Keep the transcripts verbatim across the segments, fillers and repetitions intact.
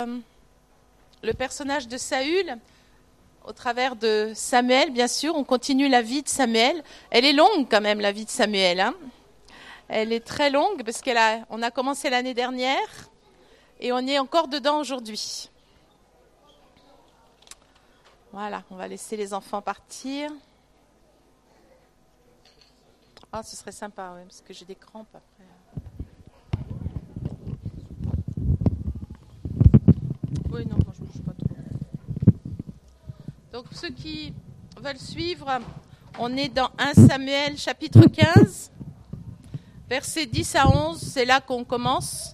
Le personnage de Saül, au travers de Samuel, bien sûr, on continue la vie de Samuel. Elle est longue quand même, la vie de Samuel. Hein. Elle est très longue parce qu'on a, on a commencé l'année dernière et on est encore dedans aujourd'hui. Voilà, on va laisser les enfants partir. Ah, ce serait sympa, oui, parce que j'ai des crampes après. Oui, non, non, je ne bouge pas trop. Donc, ceux qui veulent suivre, on est dans premier Samuel, chapitre quinze, versets dix à onze, c'est là qu'on commence.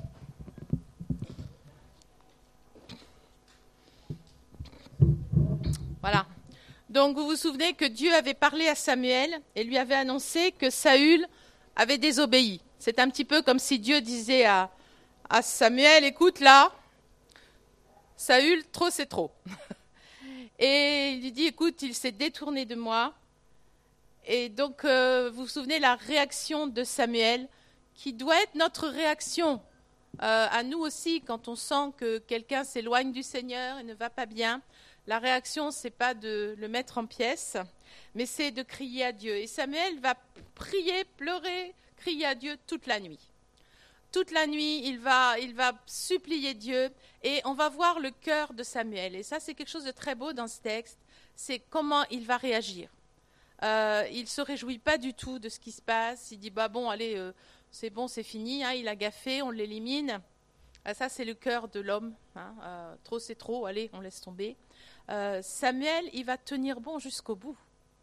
Voilà. Donc, vous vous souvenez que Dieu avait parlé à Samuel et lui avait annoncé que Saül avait désobéi. C'est un petit peu comme si Dieu disait à, à Samuel, écoute là, Saül, trop c'est trop. Et il lui dit, écoute, il s'est détourné de moi. Et donc, euh, vous vous souvenez la réaction de Samuel, qui doit être notre réaction euh, à nous aussi, quand on sent que quelqu'un s'éloigne du Seigneur et ne va pas bien. La réaction, ce n'est pas de le mettre en pièces, mais c'est de crier à Dieu. Et Samuel va prier, pleurer, crier à Dieu toute la nuit. Toute la nuit, il va, il va supplier Dieu et on va voir le cœur de Samuel. Et ça, c'est quelque chose de très beau dans ce texte, c'est comment il va réagir. Euh, il ne se réjouit pas du tout de ce qui se passe. Il dit, bah bon, allez, euh, c'est bon, c'est fini, hein, il a gaffé, on l'élimine. Euh, ça, c'est le cœur de l'homme. Hein, euh, trop, c'est trop, allez, on laisse tomber. Euh, Samuel, il va tenir bon jusqu'au bout.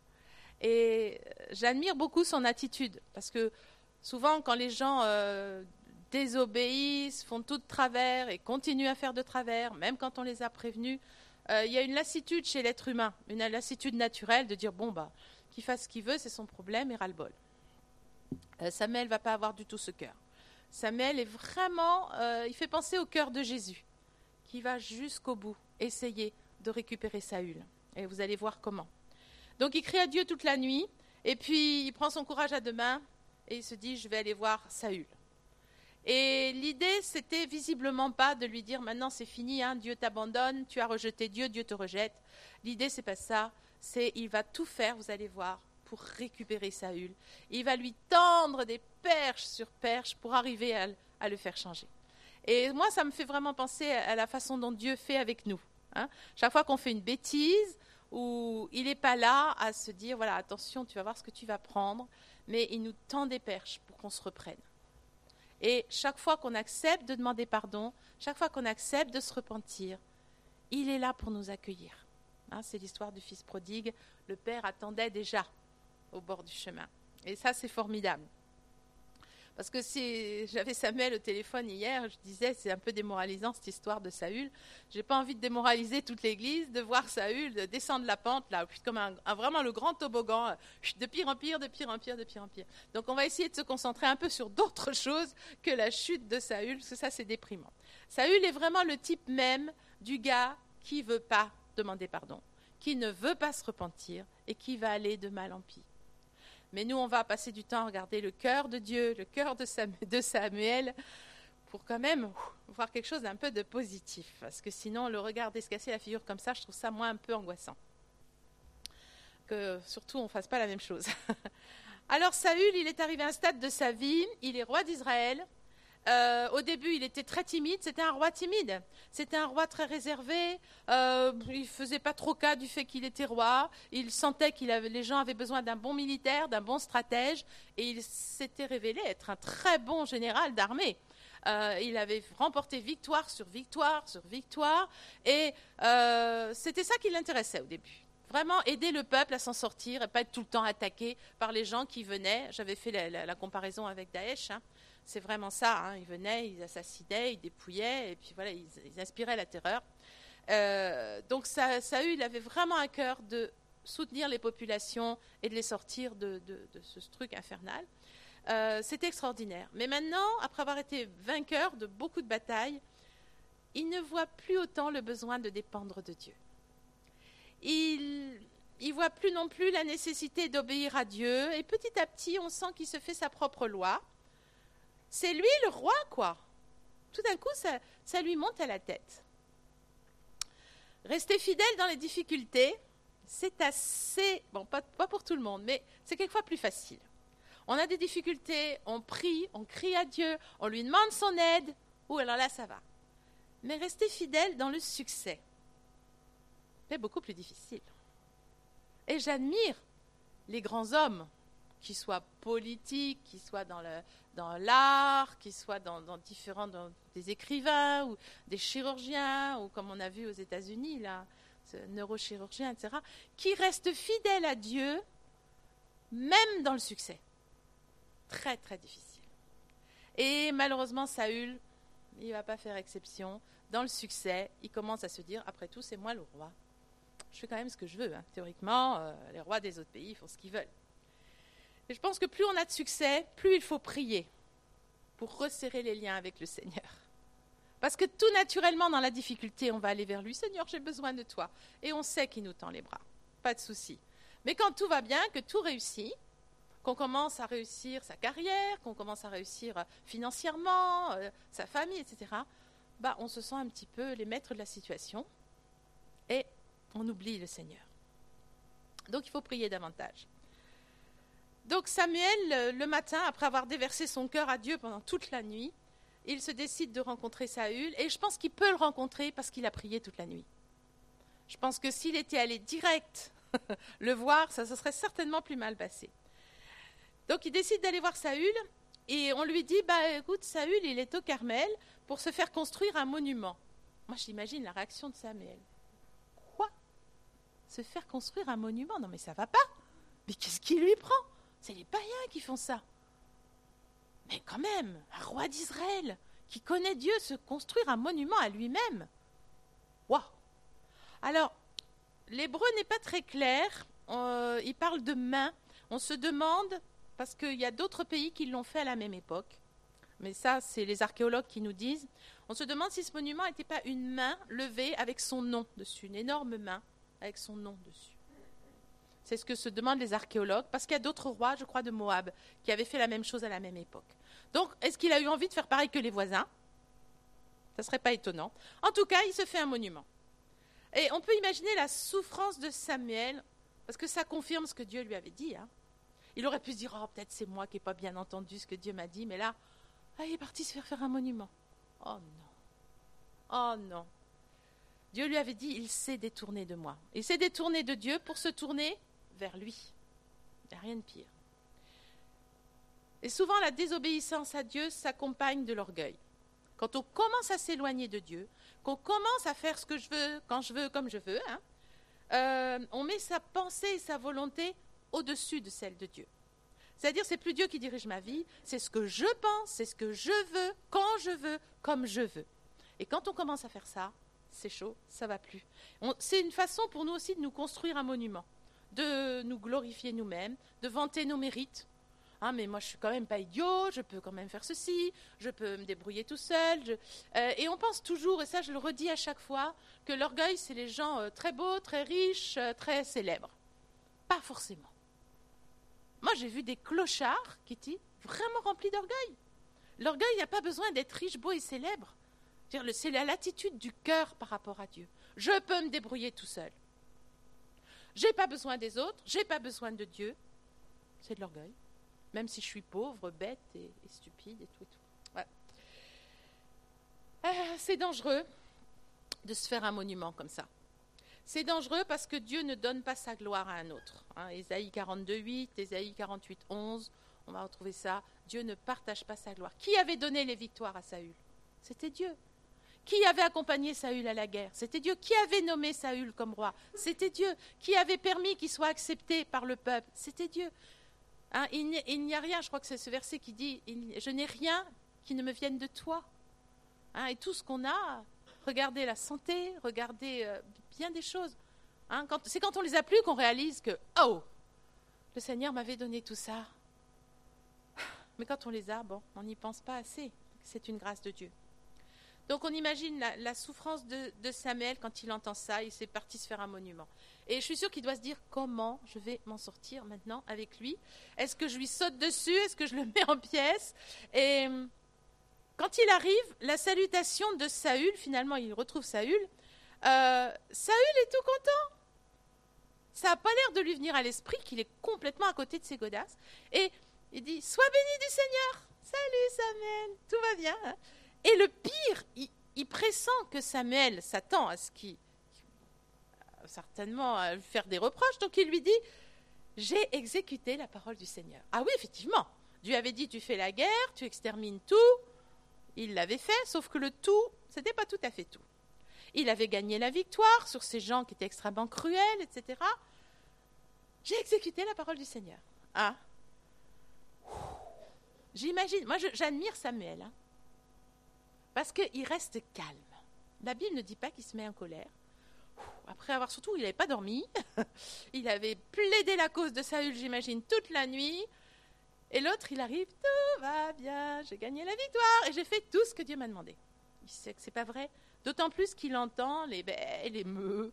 Et j'admire beaucoup son attitude, parce que souvent, quand les gens... Euh, désobéissent, font tout de travers et continuent à faire de travers, même quand on les a prévenus. Euh, il y a une lassitude chez l'être humain, une lassitude naturelle de dire, bon, bah, qu'il fasse ce qu'il veut, c'est son problème, et ras-le-bol. Euh, Samuel ne va pas avoir du tout ce cœur. Samuel est vraiment, euh, il fait penser au cœur de Jésus, qui va jusqu'au bout essayer de récupérer Saül. Et vous allez voir comment. Donc il crie à Dieu toute la nuit, et puis il prend son courage à deux mains, et il se dit, je vais aller voir Saül. Et l'idée, c'était visiblement pas de lui dire maintenant c'est fini, hein, Dieu t'abandonne, tu as rejeté Dieu, Dieu te rejette. L'idée, c'est pas ça, c'est il va tout faire, vous allez voir, pour récupérer Saül. Il va lui tendre des perches sur perches pour arriver à, à le faire changer. Et moi, ça me fait vraiment penser à la façon dont Dieu fait avec nous. Hein. Chaque fois qu'on fait une bêtise, où il n'est pas là à se dire voilà, attention, tu vas voir ce que tu vas prendre, mais il nous tend des perches pour qu'on se reprenne. Et chaque fois qu'on accepte de demander pardon, chaque fois qu'on accepte de se repentir, il est là pour nous accueillir. Hein, c'est l'histoire du fils prodigue. Le père attendait déjà au bord du chemin. Et ça, c'est formidable. Parce que si j'avais Samuel au téléphone hier, je disais, c'est un peu démoralisant cette histoire de Saül. Je n'ai pas envie de démoraliser toute l'église, de voir Saül de descendre la pente, là, comme un, un, vraiment le grand toboggan, de pire en pire, de pire en pire, de pire en pire. Donc on va essayer de se concentrer un peu sur d'autres choses que la chute de Saül, parce que ça c'est déprimant. Saül est vraiment le type même du gars qui ne veut pas demander pardon, qui ne veut pas se repentir et qui va aller de mal en pis. Mais nous, on va passer du temps à regarder le cœur de Dieu, le cœur de Samuel, pour quand même voir quelque chose d'un peu de positif. Parce que sinon, le regarder se casser la figure comme ça, je trouve ça, moi, un peu angoissant. Que surtout, on ne fasse pas la même chose. Alors, Saül, il est arrivé à un stade de sa vie, il est roi d'Israël. Euh, au début, il était très timide, c'était un roi timide, c'était un roi très réservé, euh, il ne faisait pas trop cas du fait qu'il était roi, il sentait que les gens avaient besoin d'un bon militaire, d'un bon stratège, et il s'était révélé être un très bon général d'armée. Euh, il avait remporté victoire sur victoire sur victoire, et euh, c'était ça qui l'intéressait au début. Vraiment aider le peuple à s'en sortir et pas être tout le temps attaqué par les gens qui venaient. J'avais fait la, la, la comparaison avec Daesh, hein. C'est vraiment ça, hein. Ils venaient, ils assassinaient, ils dépouillaient, et puis voilà, ils, ils inspiraient la terreur. Euh, donc ça, Saül, il avait vraiment à cœur de soutenir les populations et de les sortir de, de, de ce truc infernal. Euh, c'était extraordinaire. Mais maintenant, après avoir été vainqueur de beaucoup de batailles, il ne voit plus autant le besoin de dépendre de Dieu. Il ne voit plus non plus la nécessité d'obéir à Dieu, et petit à petit, on sent qu'il se fait sa propre loi. C'est lui le roi, quoi. Tout d'un coup, ça, ça lui monte à la tête. Rester fidèle dans les difficultés, c'est assez, bon, pas, pas pour tout le monde, mais c'est quelquefois plus facile. On a des difficultés, on prie, on crie à Dieu, on lui demande son aide, ou alors là, ça va. Mais rester fidèle dans le succès, c'est beaucoup plus difficile. Et j'admire les grands hommes, qu'ils soient politiques, qu'ils soient dans, le, dans l'art, qu'ils soient dans, dans différents dans des écrivains ou des chirurgiens, ou comme on a vu aux États-Unis, là, ce neurochirurgien, et cetera, qui restent fidèles à Dieu, même dans le succès. Très, très difficile. Et malheureusement, Saül, il ne va pas faire exception. Dans le succès, il commence à se dire, après tout, c'est moi le roi. Je fais quand même ce que je veux. Hein. Théoriquement, euh, les rois des autres pays font ce qu'ils veulent. Et je pense que plus on a de succès, plus il faut prier pour resserrer les liens avec le Seigneur. Parce que tout naturellement, dans la difficulté, on va aller vers lui. Seigneur, j'ai besoin de toi. Et on sait qu'il nous tend les bras. Pas de souci. Mais quand tout va bien, que tout réussit, qu'on commence à réussir sa carrière, qu'on commence à réussir financièrement, euh, sa famille, et cetera, bah, on se sent un petit peu les maîtres de la situation et on oublie le Seigneur. Donc il faut prier davantage. Donc Samuel, le matin, après avoir déversé son cœur à Dieu pendant toute la nuit, il se décide de rencontrer Saül, et je pense qu'il peut le rencontrer parce qu'il a prié toute la nuit. Je pense que s'il était allé direct le voir, ça se serait certainement plus mal passé. Donc il décide d'aller voir Saül, et on lui dit, bah écoute, Saül, il est au Carmel pour se faire construire un monument. Moi, j'imagine la réaction de Samuel. Quoi ? Se faire construire un monument ? Non mais ça va pas. Mais qu'est-ce qui lui prend ? C'est les païens qui font ça. Mais quand même, un roi d'Israël qui connaît Dieu se construire un monument à lui-même. Waouh ! Alors, l'hébreu n'est pas très clair. Euh, il parle de main. On se demande, parce qu'il y a d'autres pays qui l'ont fait à la même époque, mais ça, c'est les archéologues qui nous disent, on se demande si ce monument n'était pas une main levée avec son nom dessus, une énorme main avec son nom dessus. C'est ce que se demandent les archéologues, parce qu'il y a d'autres rois, je crois, de Moab, qui avaient fait la même chose à la même époque. Donc, est-ce qu'il a eu envie de faire pareil que les voisins ? Ça ne serait pas étonnant. En tout cas, il se fait un monument. Et on peut imaginer la souffrance de Samuel, parce que ça confirme ce que Dieu lui avait dit. Hein. Il aurait pu se dire, oh, peut-être c'est moi qui n'ai pas bien entendu ce que Dieu m'a dit, mais là, ah, il est parti se faire faire un monument. Oh non. Oh non. Dieu lui avait dit, il s'est détourné de moi. Il s'est détourné de Dieu pour se tourner vers lui. Il n'y a rien de pire. Et souvent, la désobéissance à Dieu s'accompagne de l'orgueil. Quand on commence à s'éloigner de Dieu, qu'on commence à faire ce que je veux, quand je veux, comme je veux, hein, euh, on met sa pensée et sa volonté au-dessus de celle de Dieu. C'est-à-dire, c'est plus Dieu qui dirige ma vie, c'est ce que je pense, c'est ce que je veux, quand je veux, comme je veux. Et quand on commence à faire ça, c'est chaud, ça va plus. On, c'est une façon pour nous aussi de nous construire un monument, de nous glorifier nous-mêmes, de vanter nos mérites. Ah, mais moi, je suis quand même pas idiot, je peux quand même faire ceci, je peux me débrouiller tout seul. Je... Euh, et on pense toujours, et ça je le redis à chaque fois, que l'orgueil, c'est les gens euh, très beaux, très riches, euh, très célèbres. Pas forcément. Moi, j'ai vu des clochards, Kitty, vraiment remplis d'orgueil. L'orgueil, il n'y a pas besoin d'être riche, beau et célèbre. C'est la l'attitude du cœur par rapport à Dieu. Je peux me débrouiller tout seul. J'ai pas besoin des autres, j'ai pas besoin de Dieu. C'est de l'orgueil. Même si je suis pauvre, bête et, et stupide et tout et tout. Ouais. Ah, c'est dangereux de se faire un monument comme ça. C'est dangereux parce que Dieu ne donne pas sa gloire à un autre. Hein, Ésaïe quarante-deux, huit, Ésaïe quarante-huit, onze, on va retrouver ça. Dieu ne partage pas sa gloire. Qui avait donné les victoires à Saül ? C'était Dieu. Qui avait accompagné Saül à la guerre ? C'était Dieu. Qui avait nommé Saül comme roi ? C'était Dieu. Qui avait permis qu'il soit accepté par le peuple ? C'était Dieu. Hein, il, n'y, il n'y a rien, je crois que c'est ce verset qui dit « Je n'ai rien qui ne me vienne de toi hein, ». Et tout ce qu'on a, regardez la santé, regardez euh, bien des choses. Hein, quand, c'est quand on les a plus qu'on réalise que « Oh, le Seigneur m'avait donné tout ça ». Mais quand on les a, bon, on n'y pense pas assez. C'est une grâce de Dieu. Donc on imagine la, la souffrance de, de Samuel quand il entend ça, il s'est parti se faire un monument. Et je suis sûre qu'il doit se dire comment je vais m'en sortir maintenant avec lui. Est-ce que je lui saute dessus ? Est-ce que je le mets en pièces ? Et quand il arrive, la salutation de Saül, finalement il retrouve Saül, Euh, Saül est tout content. Ça n'a pas l'air de lui venir à l'esprit qu'il est complètement à côté de ses godasses. Et il dit, sois béni du Seigneur. Salut Samuel, tout va bien. Hein? Et le pire, il, il pressent que Samuel s'attend à ce qu'il... certainement à lui faire des reproches. Donc il lui dit, j'ai exécuté la parole du Seigneur. Ah oui, effectivement. Dieu avait dit, tu fais la guerre, tu extermines tout. Il l'avait fait, sauf que le tout, c'était pas tout à fait tout. Il avait gagné la victoire sur ces gens qui étaient extrêmement cruels, et cetera. J'ai exécuté la parole du Seigneur. Ah. J'imagine, moi je, j'admire Samuel, hein, parce qu'il reste calme. La Bible ne dit pas qu'il se met en colère. Après avoir, surtout, il n'avait pas dormi. Il avait plaidé la cause de Saül, j'imagine, toute la nuit. Et l'autre, il arrive, tout va bien, j'ai gagné la victoire et j'ai fait tout ce que Dieu m'a demandé. Il sait que c'est pas vrai. D'autant plus qu'il entend les baies, les meux,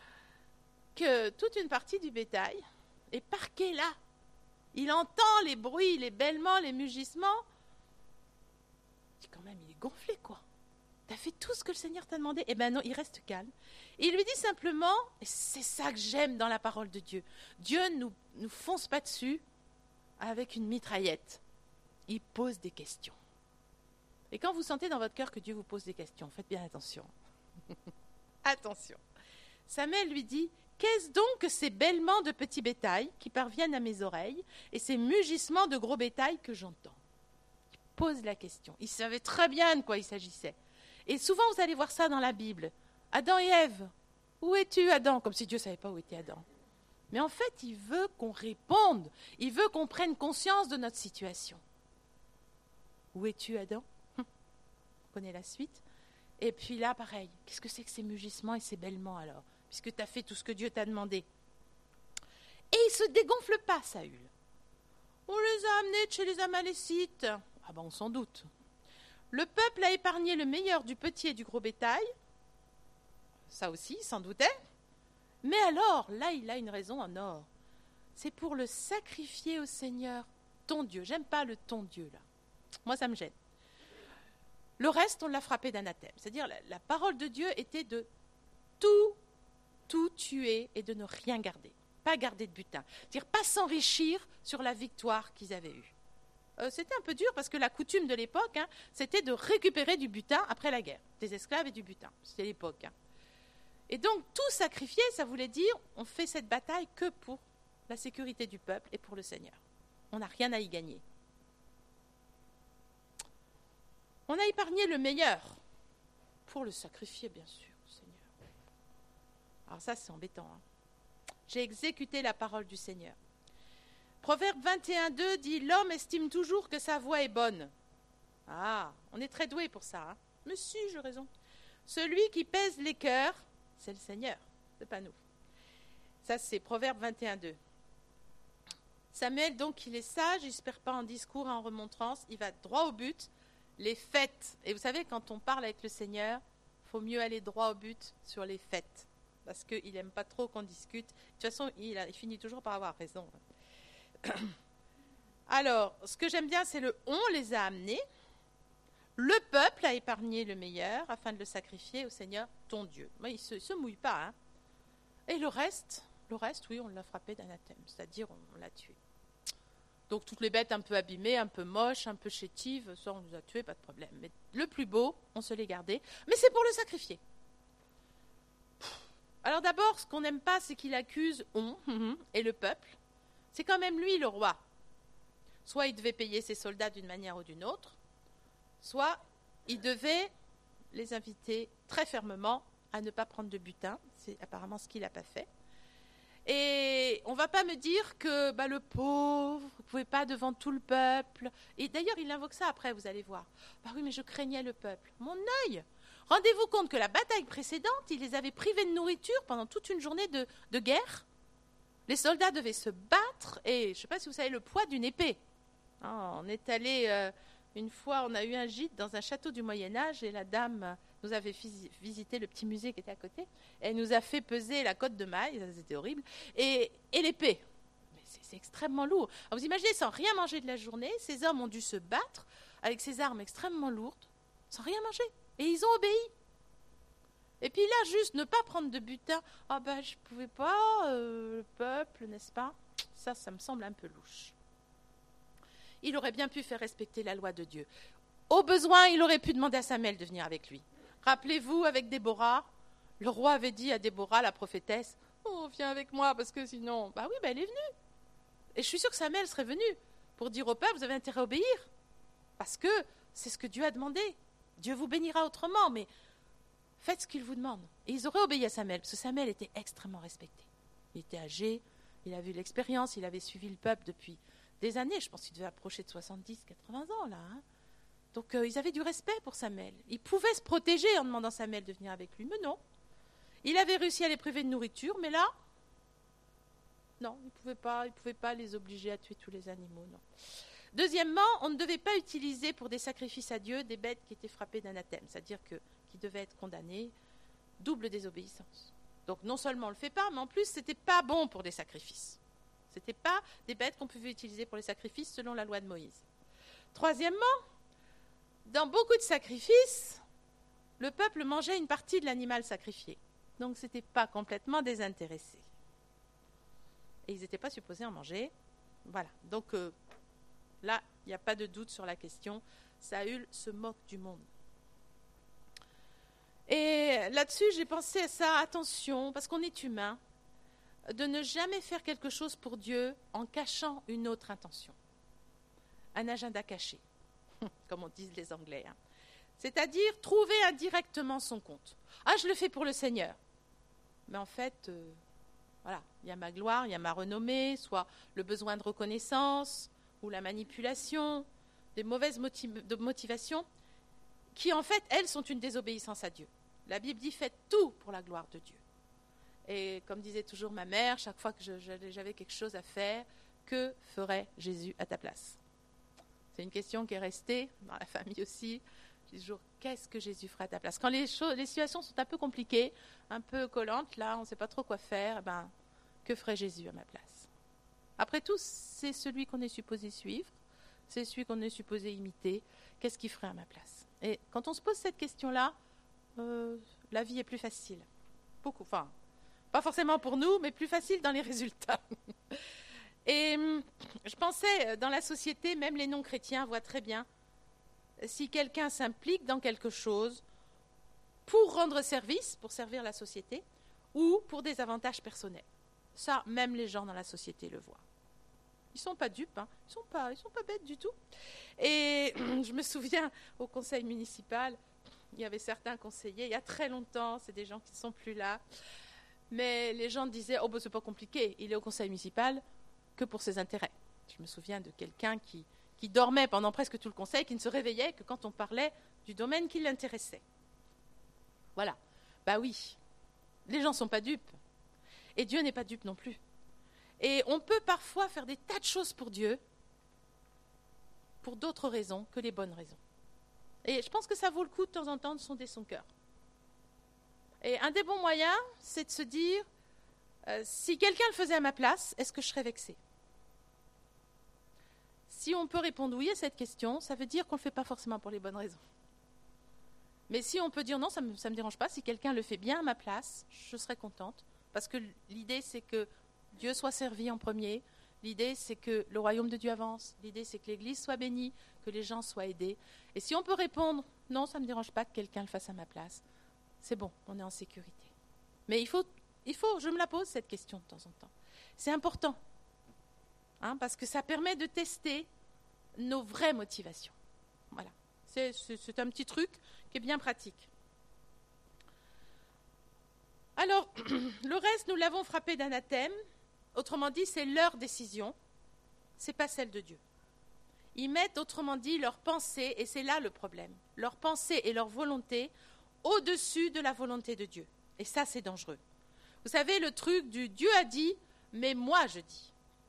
que toute une partie du bétail est parquée là. Il entend les bruits, les bêlements, les mugissements. Il dit quand même, il est gonflé, quoi. T'as fait tout ce que le Seigneur t'a demandé. Eh bien non, il reste calme. Et il lui dit simplement, et c'est ça que j'aime dans la parole de Dieu, Dieu ne nous, nous fonce pas dessus avec une mitraillette. Il pose des questions. Et quand vous sentez dans votre cœur que Dieu vous pose des questions, faites bien attention. Attention. Samuel lui dit, qu'est-ce donc que ces bêlements de petits bétail qui parviennent à mes oreilles et ces mugissements de gros bétail que j'entends? Il pose la question. Il savait très bien de quoi il s'agissait. Et souvent, vous allez voir ça dans la Bible. Adam et Ève. Où es-tu, Adam? Comme si Dieu ne savait pas où était Adam. Mais en fait, il veut qu'on réponde. Il veut qu'on prenne conscience de notre situation. Où es-tu, Adam? hum. On connaît la suite. Et puis là, pareil. Qu'est-ce que c'est que ces mugissements et ces bêlements, alors? Puisque tu as fait tout ce que Dieu t'a demandé. Et il ne se dégonfle pas, Saül. On les a amenés de chez les Amalécites. Ah ben, on s'en doute. Le peuple a épargné le meilleur du petit et du gros bétail. Ça aussi, il s'en doutait. Mais alors, là, il a une raison en or. C'est pour le sacrifier au Seigneur, ton Dieu. J'aime pas le ton Dieu, là. Moi, ça me gêne. Le reste, on l'a frappé d'anathème. C'est-à-dire, la, la parole de Dieu était de tout, tout tuer et de ne rien garder. Pas garder de butin. C'est-à-dire, pas s'enrichir sur la victoire qu'ils avaient eue. Euh, c'était un peu dur parce que la coutume de l'époque, hein, c'était de récupérer du butin après la guerre. Des esclaves et du butin. C'était l'époque. Hein. Et donc, tout sacrifier, ça voulait dire, on fait cette bataille que pour la sécurité du peuple et pour le Seigneur. On n'a rien à y gagner. On a épargné le meilleur pour le sacrifier, bien sûr, au Seigneur. Alors ça, c'est embêtant. Hein. J'ai exécuté la parole du Seigneur. Proverbe vingt et un deux dit « L'homme estime toujours que sa voie est bonne. » Ah, on est très doué pour ça. Hein. Mais si, j'ai raison. Celui qui pèse les cœurs, c'est le Seigneur, c'est pas nous. Ça, c'est Proverbe vingt et un deux. Samuel, donc, il est sage, il ne se perd pas en discours et en remontrance, il va droit au but, les fêtes. Et vous savez, quand on parle avec le Seigneur, il faut mieux aller droit au but sur les fêtes, parce qu'il n'aime pas trop qu'on discute. De toute façon, il, a, il finit toujours par avoir raison. Alors, ce que j'aime bien, c'est le « on les a amenés ». Le peuple a épargné le meilleur afin de le sacrifier au Seigneur, ton Dieu. Il ne se, se mouille pas. Hein. Et le reste, le reste, oui, on l'a frappé d'anathème, c'est-à-dire on, on l'a tué. Donc toutes les bêtes un peu abîmées, un peu moches, un peu chétives, ça on nous a tués, pas de problème. Mais le plus beau, on se l'est gardé, mais c'est pour le sacrifier. Alors d'abord, ce qu'on n'aime pas, c'est qu'il accuse on et le peuple. C'est quand même lui le roi. Soit il devait payer ses soldats d'une manière ou d'une autre, soit il devait les inviter très fermement à ne pas prendre de butin. C'est apparemment ce qu'il n'a pas fait. Et on ne va pas me dire que bah, le pauvre ne pouvait pas devant tout le peuple. Et d'ailleurs, il invoque ça après, vous allez voir. Bah oui, mais je craignais le peuple. Mon œil! Rendez-vous compte que la bataille précédente, il les avait privés de nourriture pendant toute une journée de, de guerre. Les soldats devaient se battre et je ne sais pas si vous savez le poids d'une épée. Hein, on est allé, euh, une fois, on a eu un gîte dans un château du Moyen-Âge et la dame nous avait vis- visité le petit musée qui était à côté. Et elle nous a fait peser la côte de maille, ça c'était horrible, et, et l'épée. Mais c'est, c'est extrêmement lourd. Alors vous imaginez, sans rien manger de la journée, ces hommes ont dû se battre avec ces armes extrêmement lourdes, sans rien manger. Et ils ont obéi. Et puis là, juste ne pas prendre de butin. Ah ben, je ne pouvais pas, euh, le peuple, n'est-ce pas? Ça, ça me semble un peu louche. Il aurait bien pu faire respecter la loi de Dieu. Au besoin, il aurait pu demander à Samuel de venir avec lui. Rappelez-vous, avec Déborah, le roi avait dit à Déborah, la prophétesse, « Oh, viens avec moi, parce que sinon... » Bah oui, bah elle est venue. Et je suis sûre que Samuel serait venu pour dire au peuple, vous avez intérêt à obéir. Parce que c'est ce que Dieu a demandé. Dieu vous bénira autrement, mais faites ce qu'il vous demande. Et ils auraient obéi à Samuel, parce que Samuel était extrêmement respecté. Il était âgé, il avait eu l'expérience, il avait suivi le peuple depuis des années. Je pense qu'il devait approcher de soixante-dix, quatre-vingts ans, là. Hein. Donc euh, ils avaient du respect pour Samuel. Ils pouvaient se protéger en demandant à Samuel de venir avec lui, mais non. Il avait réussi à les priver de nourriture, mais là, non, il ne pouvait pas, il pouvait pas les obliger à tuer tous les animaux, non. Deuxièmement, on ne devait pas utiliser pour des sacrifices à Dieu des bêtes qui étaient frappées d'anathème, c'est-à-dire que, qui devaient être condamnées, double désobéissance. Donc non seulement on ne le fait pas, mais en plus, ce n'était pas bon pour des sacrifices. Ce n'était pas des bêtes qu'on pouvait utiliser pour les sacrifices selon la loi de Moïse. Troisièmement, dans beaucoup de sacrifices, le peuple mangeait une partie de l'animal sacrifié. Donc ce n'était pas complètement désintéressé. Et ils n'étaient pas supposés en manger. Voilà. Donc euh, là, il n'y a pas de doute sur la question. Saül se moque du monde. Et là-dessus, j'ai pensé à ça, attention, parce qu'on est humain, de ne jamais faire quelque chose pour Dieu en cachant une autre intention. Un agenda caché, comme on dit les Anglais. Hein. C'est-à-dire trouver indirectement son compte. Ah, je le fais pour le Seigneur. Mais en fait, euh, voilà, il y a ma gloire, il y a ma renommée, soit le besoin de reconnaissance, ou la manipulation, des mauvaises motiv- de motivations, qui en fait, elles, sont une désobéissance à Dieu. La Bible dit, faites tout pour la gloire de Dieu. Et comme disait toujours ma mère, chaque fois que je, j'avais quelque chose à faire, que ferait Jésus à ta place? C'est une question qui est restée, dans la famille aussi. Je dis toujours, qu'est-ce que Jésus ferait à ta place? Quand les, choses, les situations sont un peu compliquées, un peu collantes, là, on ne sait pas trop quoi faire, ben, que ferait Jésus à ma place? Après tout, c'est celui qu'on est supposé suivre, c'est celui qu'on est supposé imiter. Qu'est-ce qu'il ferait à ma place? Et quand on se pose cette question-là, euh, la vie est plus facile. Beaucoup, enfin, pas forcément pour nous, mais plus facile dans les résultats. Et je pensais, dans la société, même les non-chrétiens voient très bien, si quelqu'un s'implique dans quelque chose pour rendre service, pour servir la société, ou pour des avantages personnels. Ça, même les gens dans la société le voient. Ils ne sont pas dupes, hein. Ils ne sont pas, ils sont pas bêtes du tout. Et je me souviens, au conseil municipal, il y avait certains conseillers, il y a très longtemps, c'est des gens qui ne sont plus là, mais les gens disaient, oh ben c'est pas compliqué, il est au conseil municipal que pour ses intérêts. Je me souviens de quelqu'un qui, qui dormait pendant presque tout le conseil, qui ne se réveillait que quand on parlait du domaine qui l'intéressait. Voilà. Bah oui, les gens ne sont pas dupes. Et Dieu n'est pas dupe non plus. Et on peut parfois faire des tas de choses pour Dieu pour d'autres raisons que les bonnes raisons. Et je pense que ça vaut le coup de temps en temps de sonder son cœur. Et un des bons moyens, c'est de se dire, euh, si quelqu'un le faisait à ma place, est-ce que je serais vexée? Si on peut répondre oui à cette question, ça veut dire qu'on ne le fait pas forcément pour les bonnes raisons. Mais si on peut dire non, ça ne me, ça me dérange pas, si quelqu'un le fait bien à ma place, je serais contente. Parce que l'idée, c'est que Dieu soit servi en premier. L'idée, c'est que le royaume de Dieu avance. L'idée, c'est que l'Église soit bénie, que les gens soient aidés. Et si on peut répondre non, ça ne me dérange pas que quelqu'un le fasse à ma place, c'est bon, on est en sécurité. Mais il faut, il faut, je me la pose cette question de temps en temps. C'est important, hein, parce que ça permet de tester nos vraies motivations. Voilà, c'est, c'est, c'est un petit truc qui est bien pratique. Alors, le reste, nous l'avons frappé d'anathème. Autrement dit, c'est leur décision, ce n'est pas celle de Dieu. Ils mettent, autrement dit, leur pensée, et c'est là le problème, leur pensée et leur volonté au-dessus de la volonté de Dieu. Et ça, c'est dangereux. Vous savez, le truc du Dieu a dit, mais moi je dis.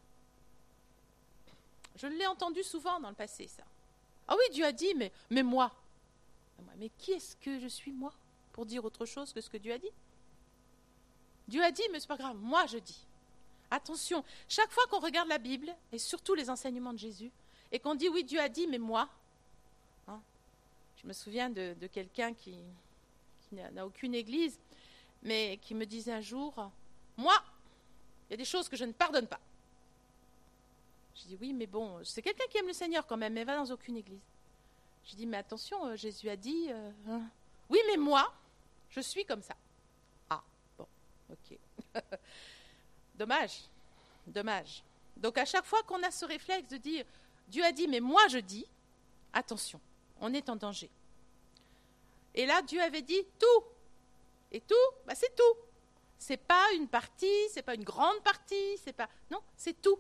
Je l'ai entendu souvent dans le passé, ça. Ah oui, Dieu a dit, mais, mais moi. Mais qui est-ce que je suis, moi, pour dire autre chose que ce que Dieu a dit? Dieu a dit, mais c'est pas grave, moi je dis. Attention, chaque fois qu'on regarde la Bible, et surtout les enseignements de Jésus, et qu'on dit, oui, Dieu a dit, mais moi, hein, je me souviens de, de quelqu'un qui, qui n'a, n'a aucune église, mais qui me disait un jour, moi, il y a des choses que je ne pardonne pas. Je dis, oui, mais bon, c'est quelqu'un qui aime le Seigneur quand même, mais va dans aucune église. Je dis, mais attention, euh, Jésus a dit, euh, hein, oui, mais moi, je suis comme ça. Ah, bon, ok. Dommage, dommage. Donc à chaque fois qu'on a ce réflexe de dire, Dieu a dit, mais moi je dis, attention, on est en danger. Et là, Dieu avait dit tout. Et tout, bah, c'est tout. C'est pas une partie, c'est pas une grande partie, c'est pas... Non, c'est tout.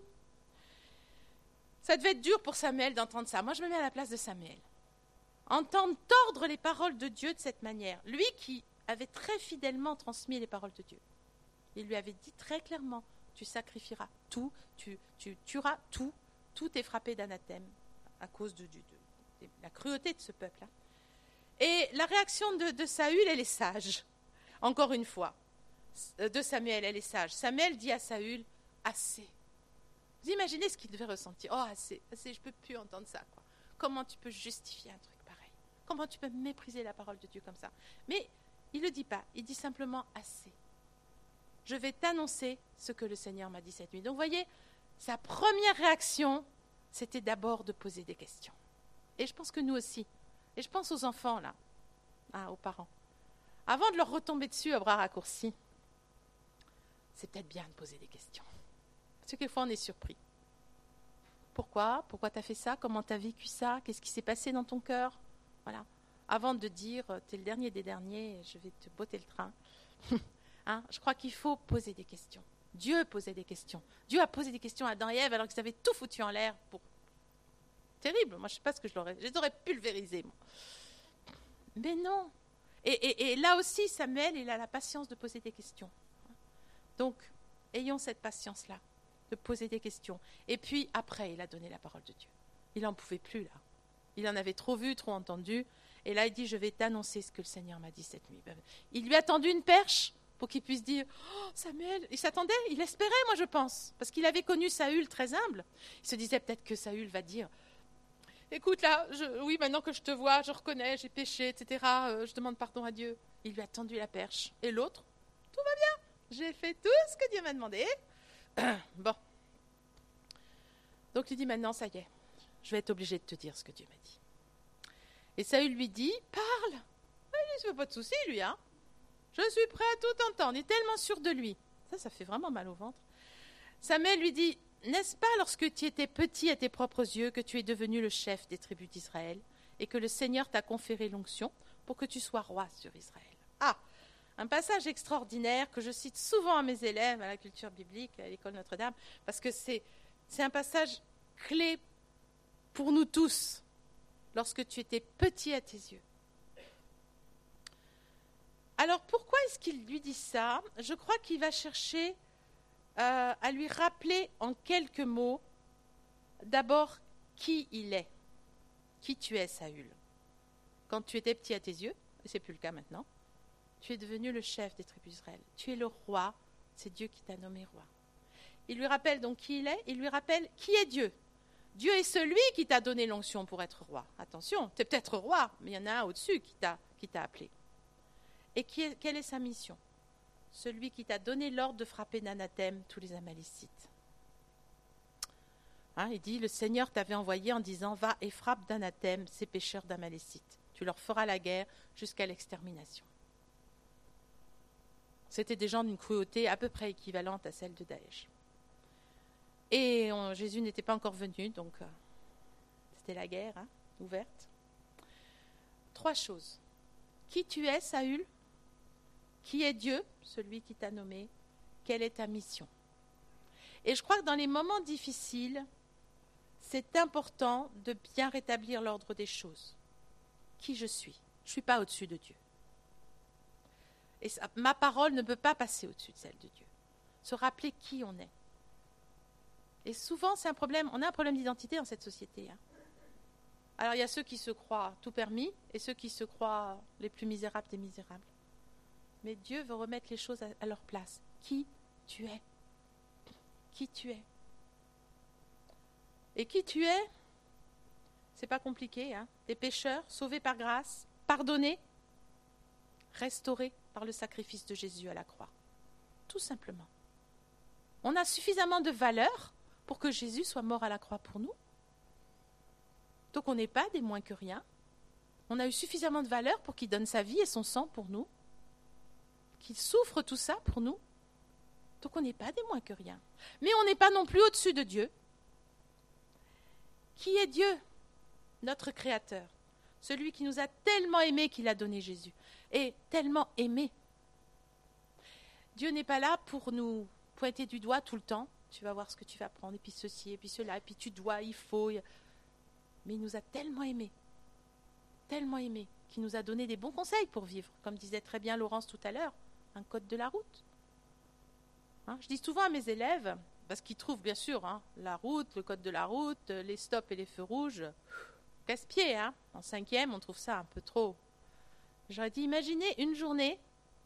Ça devait être dur pour Samuel d'entendre ça. Moi, je me mets à la place de Samuel. Entendre tordre les paroles de Dieu de cette manière. Lui qui avait très fidèlement transmis les paroles de Dieu. Il lui avait dit très clairement, tu sacrifieras tout, tu, tu tueras tout, tout est frappé d'anathème à cause de, de, de, de la cruauté de ce peuple-là. Et la réaction de, de Saül, elle est sage. Encore une fois, de Samuel, elle est sage. Samuel dit à Saül, assez. Vous imaginez ce qu'il devait ressentir. Oh, assez, assez, je ne peux plus entendre ça, quoi. Comment tu peux justifier un truc pareil? Comment tu peux mépriser la parole de Dieu comme ça? Mais il ne le dit pas, il dit simplement assez. Je vais t'annoncer ce que le Seigneur m'a dit cette nuit. Donc, vous voyez, sa première réaction, c'était d'abord de poser des questions. Et je pense que nous aussi. Et je pense aux enfants, là, hein, aux parents. Avant de leur retomber dessus à bras raccourcis, c'est peut-être bien de poser des questions. Parce que quelquefois, on est surpris. Pourquoi? Pourquoi tu as fait ça? Comment tu as vécu ça? Qu'est-ce qui s'est passé dans ton cœur? Voilà. Avant de dire, tu es le dernier des derniers, je vais te botter le train. Hein, je crois qu'il faut poser des questions. Dieu posait des questions. Dieu a posé des questions à Adam et Ève alors qu'ils avaient tout foutu en l'air. Pour... Terrible. Moi, je ne sais pas ce que je l'aurais... Je les aurais pulvérisés, moi. Mais non. Et, et, et là aussi, Samuel, il a la patience de poser des questions. Donc, ayons cette patience-là, de poser des questions. Et puis, après, il a donné la parole de Dieu. Il n'en pouvait plus, là. Il en avait trop vu, trop entendu. Et là, il dit, je vais t'annoncer ce que le Seigneur m'a dit cette nuit. Il lui a tendu une perche pour qu'il puisse dire, oh, Samuel, il s'attendait, il espérait, moi, je pense. Parce qu'il avait connu Saül très humble. Il se disait peut-être que Saül va dire, écoute, là, je, oui, maintenant que je te vois, je reconnais, j'ai péché, et cetera. Euh, je demande pardon à Dieu. Il lui a tendu la perche. Et l'autre, tout va bien. J'ai fait tout ce que Dieu m'a demandé. Bon. Donc il dit maintenant, ça y est, je vais être obligé de te dire ce que Dieu m'a dit. Et Saül lui dit, parle. Il ne se fait pas de soucis, lui, hein. Je suis prêt à tout entendre. Il est tellement sûr de lui. Ça, ça fait vraiment mal au ventre. Samuel lui dit, n'est-ce pas lorsque tu étais petit à tes propres yeux que tu es devenu le chef des tribus d'Israël et que le Seigneur t'a conféré l'onction pour que tu sois roi sur Israël? Ah, un passage extraordinaire que je cite souvent à mes élèves à la culture biblique, à l'école Notre-Dame, parce que c'est, c'est un passage clé pour nous tous, lorsque tu étais petit à tes yeux. Alors pourquoi est-ce qu'il lui dit ça? Je crois qu'il va chercher euh, à lui rappeler en quelques mots, d'abord, qui il est, qui tu es, Saül. Quand tu étais petit à tes yeux, et ce n'est plus le cas maintenant, tu es devenu le chef des tribus d'Israël. Tu es le roi, c'est Dieu qui t'a nommé roi. Il lui rappelle donc qui il est, il lui rappelle qui est Dieu. Dieu est celui qui t'a donné l'onction pour être roi. Attention, tu es peut-être roi, mais il y en a un au-dessus qui t'a, qui t'a appelé. Et qui est, quelle est sa mission? Celui qui t'a donné l'ordre de frapper d'anathème tous les Amalécites. Hein, il dit, le Seigneur t'avait envoyé en disant, va et frappe d'anathème ces pécheurs d'Amalécites. Tu leur feras la guerre jusqu'à l'extermination. C'était des gens d'une cruauté à peu près équivalente à celle de Daesh. Et on, Jésus n'était pas encore venu, donc euh, c'était la guerre, hein, ouverte. Trois choses. Qui tu es, Saül? Qui est Dieu, celui qui t'a nommé? Quelle est ta mission? Et je crois que dans les moments difficiles, c'est important de bien rétablir l'ordre des choses. Qui je suis? Je ne suis pas au-dessus de Dieu. Et ça, ma parole ne peut pas passer au-dessus de celle de Dieu. Se rappeler qui on est. Et souvent, c'est un problème, on a un problème d'identité dans cette société. Hein. Alors, il y a ceux qui se croient tout permis et ceux qui se croient les plus misérables des misérables. Mais Dieu veut remettre les choses à, à leur place. Qui tu es? Qui tu es? Et qui tu es? C'est pas compliqué. Hein. Des pécheurs, sauvés par grâce, pardonnés, restaurés par le sacrifice de Jésus à la croix. Tout simplement. On a suffisamment de valeur pour que Jésus soit mort à la croix pour nous. Donc on n'est pas des moins que rien. On a eu suffisamment de valeur pour qu'il donne sa vie et son sang pour nous, qu'il souffre tout ça pour nous. Donc on n'est pas des moins que rien. Mais on n'est pas non plus au-dessus de Dieu. Qui est Dieu? Notre Créateur. Celui qui nous a tellement aimés qu'il a donné Jésus. Et tellement aimés. Dieu n'est pas là pour nous pointer du doigt tout le temps. Tu vas voir ce que tu vas prendre, et puis ceci, et puis cela, et puis tu dois, il faut. Mais il nous a tellement aimés. Tellement aimés. Qu'il nous a donné des bons conseils pour vivre. Comme disait très bien Laurence tout à l'heure. Un code de la route. Hein, je dis souvent à mes élèves, parce qu'ils trouvent bien sûr hein, la route, le code de la route, les stops et les feux rouges, casse-pied. Hein. En cinquième, on trouve ça un peu trop. J'aurais dit, imaginez une journée,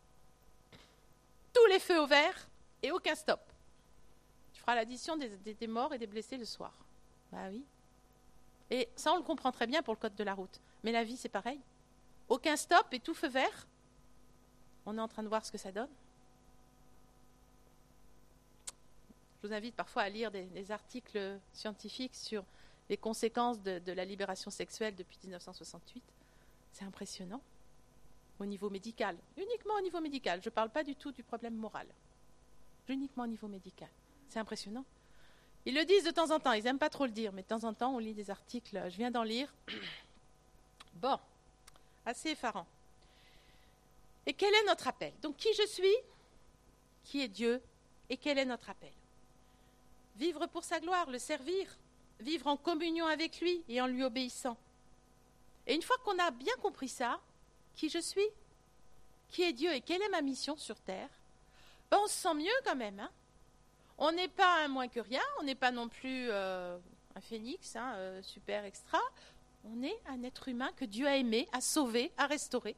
tous les feux au vert et aucun stop. Tu feras l'addition des, des, des morts et des blessés le soir. Bah oui. Et ça, on le comprend très bien pour le code de la route. Mais la vie, c'est pareil. Aucun stop et tout feu vert. On est en train de voir ce que ça donne. Je vous invite parfois à lire des, des articles scientifiques sur les conséquences de, de la libération sexuelle depuis dix-neuf cent soixante-huit. C'est impressionnant. Au niveau médical. Uniquement au niveau médical. Je ne parle pas du tout du problème moral. Uniquement au niveau médical. C'est impressionnant. Ils le disent de temps en temps. Ils n'aiment pas trop le dire. Mais de temps en temps, on lit des articles. Je viens d'en lire. Bon. Assez effarant. Et quel est notre appel? Donc, qui je suis? Qui est Dieu? Et quel est notre appel? Vivre pour sa gloire, le servir, vivre en communion avec lui et en lui obéissant. Et une fois qu'on a bien compris ça, qui je suis, qui est Dieu et quelle est ma mission sur terre, ben on se sent mieux quand même. Hein. On n'est pas un moins que rien, on n'est pas non plus euh, un phénix, hein, euh, super extra. On est un être humain que Dieu a aimé, a sauvé, a restauré.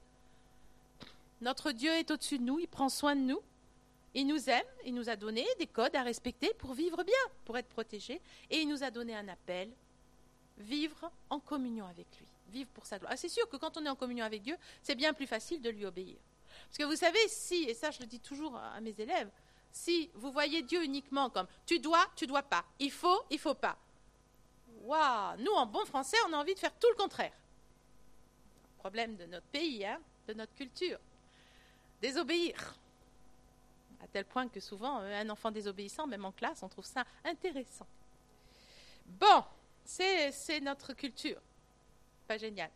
Notre Dieu est au-dessus de nous, il prend soin de nous. Il nous aime, il nous a donné des codes à respecter pour vivre bien, pour être protégé. Et il nous a donné un appel, vivre en communion avec lui, vivre pour sa gloire. Ah, c'est sûr que quand on est en communion avec Dieu, c'est bien plus facile de lui obéir. Parce que vous savez, si, et ça je le dis toujours à mes élèves, si vous voyez Dieu uniquement comme tu dois, tu dois pas, il faut, il faut pas. Waouh, nous en bon français, on a envie de faire tout le contraire. Problème de notre pays, hein, de notre culture. Désobéir. À tel point que souvent, un enfant désobéissant, même en classe, on trouve ça intéressant. Bon, c'est, c'est notre culture. Pas génial.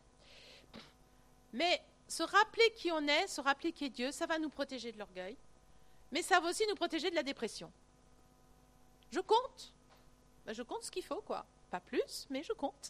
Mais se rappeler qui on est, se rappeler qui est Dieu, ça va nous protéger de l'orgueil. Mais ça va aussi nous protéger de la dépression. Je compte. Ben, je compte ce qu'il faut, quoi. Pas plus, mais je compte.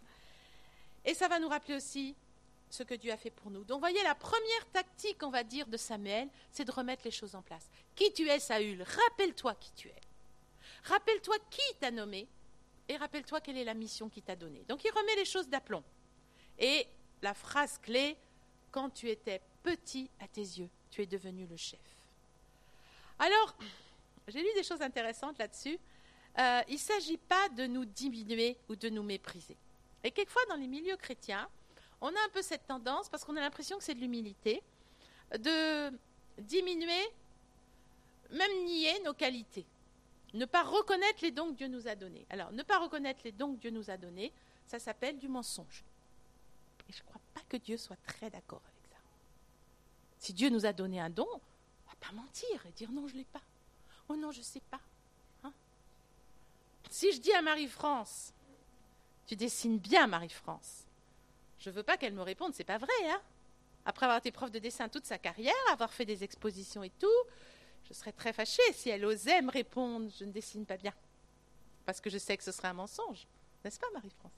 Et ça va nous rappeler aussi ce que Dieu a fait pour nous. Donc, voyez, la première tactique, on va dire, de Samuel, c'est de remettre les choses en place. Qui tu es, Saül? Rappelle-toi qui tu es. Rappelle-toi qui t'a nommé et rappelle-toi quelle est la mission qu'il t'a donnée. Donc, il remet les choses d'aplomb. Et la phrase clé, quand tu étais petit à tes yeux, tu es devenu le chef. Alors, j'ai lu des choses intéressantes là-dessus. Euh, il ne s'agit pas de nous diminuer ou de nous mépriser. Et quelquefois, dans les milieux chrétiens, on a un peu cette tendance, parce qu'on a l'impression que c'est de l'humilité, de diminuer, même nier nos qualités. Ne pas reconnaître les dons que Dieu nous a donnés. Alors, ne pas reconnaître les dons que Dieu nous a donnés, ça s'appelle du mensonge. Et je ne crois pas que Dieu soit très d'accord avec ça. Si Dieu nous a donné un don, on ne va pas mentir et dire non, je ne l'ai pas. Oh non, je ne sais pas. Hein? Si je dis à Marie-France, tu dessines bien, Marie-France, je ne veux pas qu'elle me réponde, c'est pas vrai, hein. Après avoir été prof de dessin toute sa carrière, avoir fait des expositions et tout, je serais très fâchée si elle osait me répondre, je ne dessine pas bien. Parce que je sais que ce serait un mensonge. N'est-ce pas, Marie-France?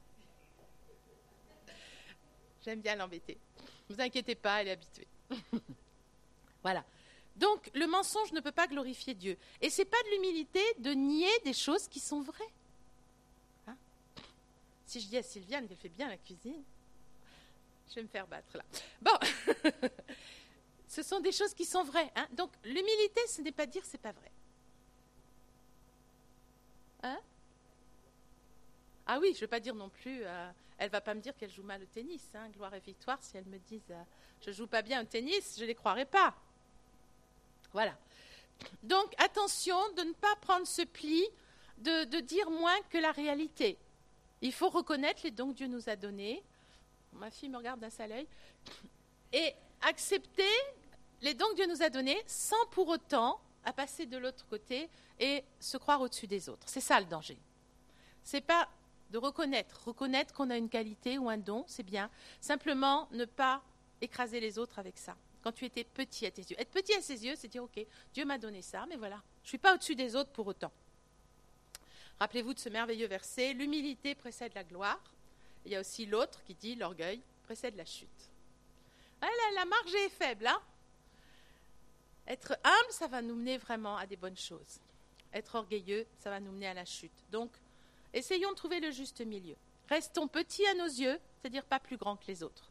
J'aime bien l'embêter. Ne vous inquiétez pas, elle est habituée. Voilà. Donc, le mensonge ne peut pas glorifier Dieu. Et ce n'est pas de l'humilité de nier des choses qui sont vraies. Hein? Si je dis à Sylviane qu'elle fait bien la cuisine, je vais me faire battre là. Bon, ce sont des choses qui sont vraies. Hein? Donc, l'humilité, ce n'est pas dire c'est pas vrai. Hein? Ah oui, je ne veux pas dire non plus, euh, elle ne va pas me dire qu'elle joue mal au tennis, hein, gloire et victoire, si elles me disent euh, je ne joue pas bien au tennis, je ne les croirais pas. Voilà. Donc attention de ne pas prendre ce pli de, de dire moins que la réalité. Il faut reconnaître les dons que Dieu nous a donnés. Ma fille me regarde d'un sale œil. Et accepter les dons que Dieu nous a donnés sans pour autant à passer de l'autre côté et se croire au-dessus des autres. C'est ça le danger. C'est pas de reconnaître, reconnaître qu'on a une qualité ou un don, c'est bien. Simplement ne pas écraser les autres avec ça. Quand tu étais petit à tes yeux. Être petit à ses yeux, c'est dire, ok, Dieu m'a donné ça, mais voilà, je ne suis pas au-dessus des autres pour autant. Rappelez-vous de ce merveilleux verset, l'humilité précède la gloire. Il y a aussi l'autre qui dit, l'orgueil précède la chute. Ouais, la, la marge est faible, hein. Être humble, ça va nous mener vraiment à des bonnes choses. Être orgueilleux, ça va nous mener à la chute. Donc, essayons de trouver le juste milieu. Restons petits à nos yeux, c'est-à-dire pas plus grands que les autres.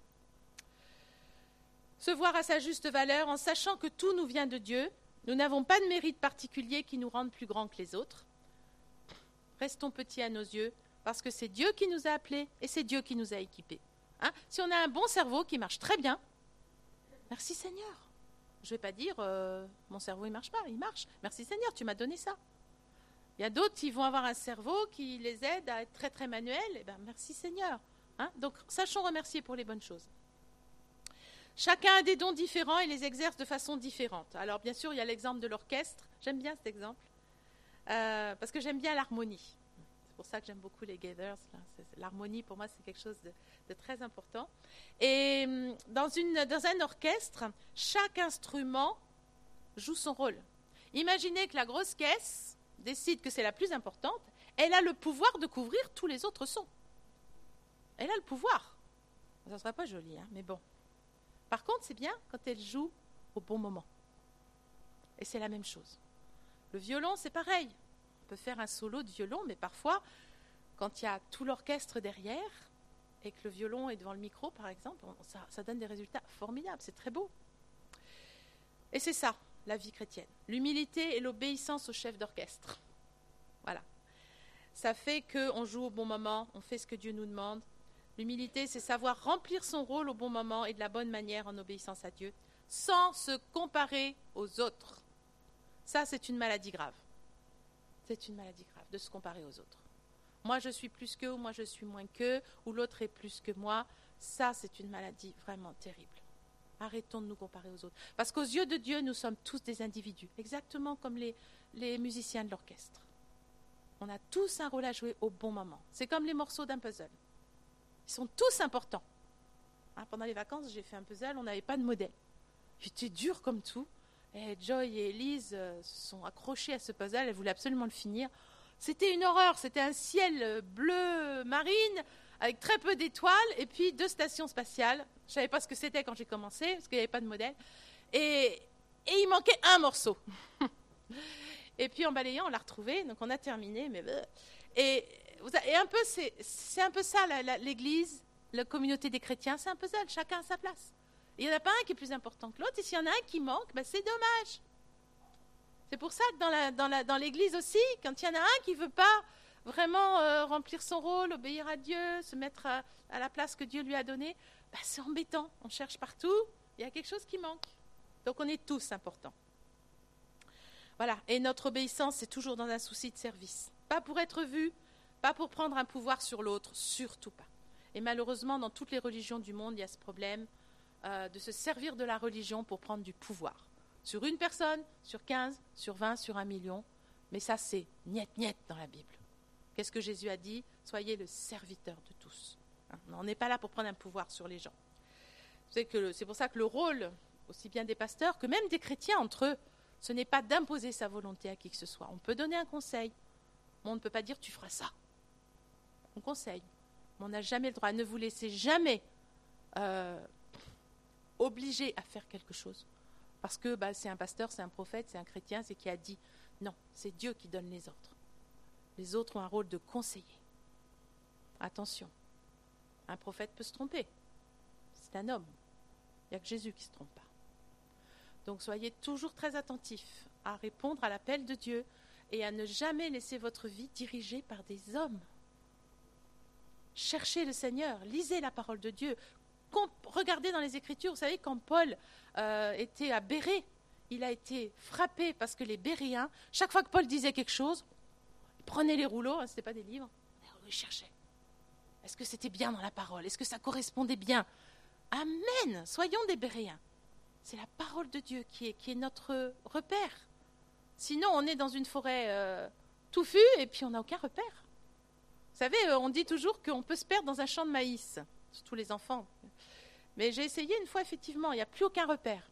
Se voir à sa juste valeur en sachant que tout nous vient de Dieu. Nous n'avons pas de mérite particulier qui nous rende plus grands que les autres. Restons petits à nos yeux parce que c'est Dieu qui nous a appelés et c'est Dieu qui nous a équipés. Hein? Si on a un bon cerveau qui marche très bien, merci Seigneur. Je ne vais pas dire euh, mon cerveau il ne marche pas, il marche. Merci Seigneur, tu m'as donné ça. Il y a d'autres qui vont avoir un cerveau qui les aide à être très très manuel. Eh ben, merci Seigneur. Hein? Donc sachons remercier pour les bonnes choses. Chacun a des dons différents et les exerce de façon différente. Alors bien sûr, il y a l'exemple de l'orchestre. J'aime bien cet exemple euh, parce que j'aime bien l'harmonie. C'est pour ça que j'aime beaucoup les gathers. Là. C'est, l'harmonie, pour moi, c'est quelque chose de, de très important. Et dans, une, dans un orchestre, chaque instrument joue son rôle. Imaginez que la grosse caisse décide que c'est la plus importante. Elle a le pouvoir de couvrir tous les autres sons. Elle a le pouvoir. Ça ne serait pas joli, hein, mais bon. Par contre, c'est bien quand elle joue au bon moment. Et c'est la même chose. Le violon, c'est pareil. On peut faire un solo de violon, mais parfois, quand il y a tout l'orchestre derrière, et que le violon est devant le micro, par exemple, on, ça, ça donne des résultats formidables. C'est très beau. Et c'est ça, la vie chrétienne. L'humilité et l'obéissance au chef d'orchestre. Voilà. Ça fait qu'on joue au bon moment, on fait ce que Dieu nous demande. L'humilité, c'est savoir remplir son rôle au bon moment et de la bonne manière en obéissance à Dieu, sans se comparer aux autres. Ça, c'est une maladie grave. C'est une maladie grave de se comparer aux autres. Moi, je suis plus qu'eux, ou moi, je suis moins qu'eux, ou l'autre est plus que moi. Ça, c'est une maladie vraiment terrible. Arrêtons de nous comparer aux autres. Parce qu'aux yeux de Dieu, nous sommes tous des individus, exactement comme les, les musiciens de l'orchestre. On a tous un rôle à jouer au bon moment. C'est comme les morceaux d'un puzzle. Ils sont tous importants. Hein, pendant les vacances, j'ai fait un puzzle, on n'avait pas de modèle. J'étais dure comme tout. Et Joy et Elise euh, se sont accrochées à ce puzzle, elles voulaient absolument le finir. C'était une horreur, c'était un ciel bleu marine avec très peu d'étoiles et puis deux stations spatiales. Je ne savais pas ce que c'était quand j'ai commencé, parce qu'il n'y avait pas de modèle. Et, et il manquait un morceau. Et puis en balayant, on l'a retrouvé, donc on a terminé. Mais... Et, et un peu, c'est, c'est un peu ça, la, la, l'Église, la communauté des chrétiens, c'est un puzzle, chacun à sa place. Il n'y en a pas un qui est plus important que l'autre, et s'il y en a un qui manque, ben c'est dommage. C'est pour ça que dans, la, dans, la, dans l'Église aussi, quand il y en a un qui ne veut pas vraiment euh, remplir son rôle, obéir à Dieu, se mettre à, à la place que Dieu lui a donnée, ben c'est embêtant. On cherche partout, il y a quelque chose qui manque. Donc on est tous importants. Voilà, et notre obéissance, c'est toujours dans un souci de service. Pas pour être vu, pas pour prendre un pouvoir sur l'autre, surtout pas. Et malheureusement, dans toutes les religions du monde, il y a ce problème euh, de se servir de la religion pour prendre du pouvoir. Sur une personne, sur quinze, sur vingt, sur un million. Mais ça, c'est niet niet dans la Bible. Qu'est-ce que Jésus a dit ? Soyez le serviteur de tous. Hein, on n'est pas là pour prendre un pouvoir sur les gens. C'est, que le, c'est pour ça que le rôle, aussi bien des pasteurs que même des chrétiens entre eux, ce n'est pas d'imposer sa volonté à qui que ce soit. On peut donner un conseil, mais on ne peut pas dire tu feras ça. On conseille, mais on n'a jamais le droit. Ne vous laissez jamais euh, obliger à faire quelque chose. Parce que bah, c'est un pasteur, c'est un prophète, c'est un chrétien, c'est qui a dit non, c'est Dieu qui donne les ordres. Les autres ont un rôle de conseiller. Attention, un prophète peut se tromper. C'est un homme. Il n'y a que Jésus qui ne se trompe pas. Donc soyez toujours très attentifs à répondre à l'appel de Dieu et à ne jamais laisser votre vie dirigée par des hommes. cherchez le Seigneur, lisez la parole de Dieu. Regardez dans les Écritures, vous savez, quand Paul euh, était à Bérée, il a été frappé parce que les Béréens, chaque fois que Paul disait quelque chose, ils prenaient les rouleaux, hein, ce n'était pas des livres, ils cherchaient. Est-ce que c'était bien dans la parole? Est-ce que ça correspondait bien? Amen. Soyons des Béréens. C'est la parole de Dieu qui est, qui est notre repère. Sinon, on est dans une forêt euh, touffue et puis on n'a aucun repère. Vous savez, on dit toujours qu'on peut se perdre dans un champ de maïs, surtout les enfants. Mais j'ai essayé une fois, effectivement, il n'y a plus aucun repère.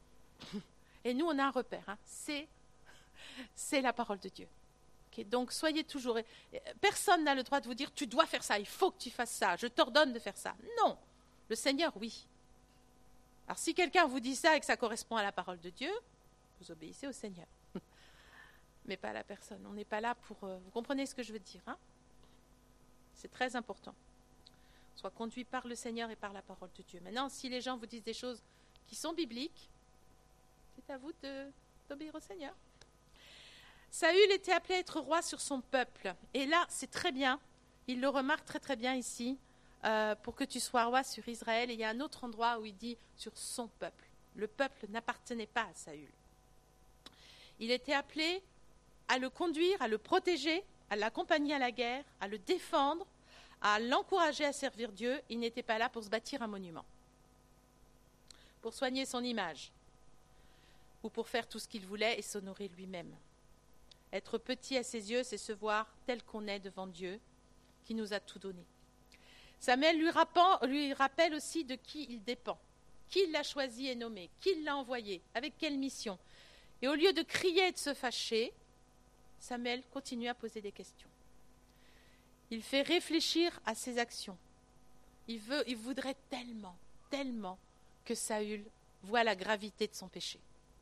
Et nous, on a un repère. Hein. C'est, c'est la parole de Dieu. Okay, donc, soyez toujours... Personne n'a le droit de vous dire, tu dois faire ça, il faut que tu fasses ça, je t'ordonne de faire ça. Non. Le Seigneur, oui. Alors, si quelqu'un vous dit ça et que ça correspond à la parole de Dieu, vous obéissez au Seigneur. Mais pas à la personne. On n'est pas là pour... Euh, vous comprenez ce que je veux dire, hein? C'est très important. Soit conduit par le Seigneur et par la parole de Dieu. Maintenant, si les gens vous disent des choses qui sont bibliques, c'est à vous de, d'obéir au Seigneur. Saül était appelé à être roi sur son peuple. Et là, c'est très bien. Il le remarque très très bien ici. Euh, pour que tu sois roi sur Israël. Et il y a un autre endroit où il dit sur son peuple. Le peuple n'appartenait pas à Saül. Il était appelé à le conduire, à le protéger, à l'accompagner à la guerre, à le défendre, à l'encourager à servir Dieu. Il n'était pas là pour se bâtir un monument, pour soigner son image, ou pour faire tout ce qu'il voulait et s'honorer lui-même. Être petit à ses yeux, c'est se voir tel qu'on est devant Dieu, qui nous a tout donné. Samuel lui, rappend, lui rappelle aussi de qui il dépend, qui l'a choisi et nommé, qui l'a envoyé, avec quelle mission. Et au lieu de crier et de se fâcher, Samuel continue à poser des questions. Il fait réfléchir à ses actions. Il, veut, il voudrait tellement, tellement que Saül voit la gravité de son péché.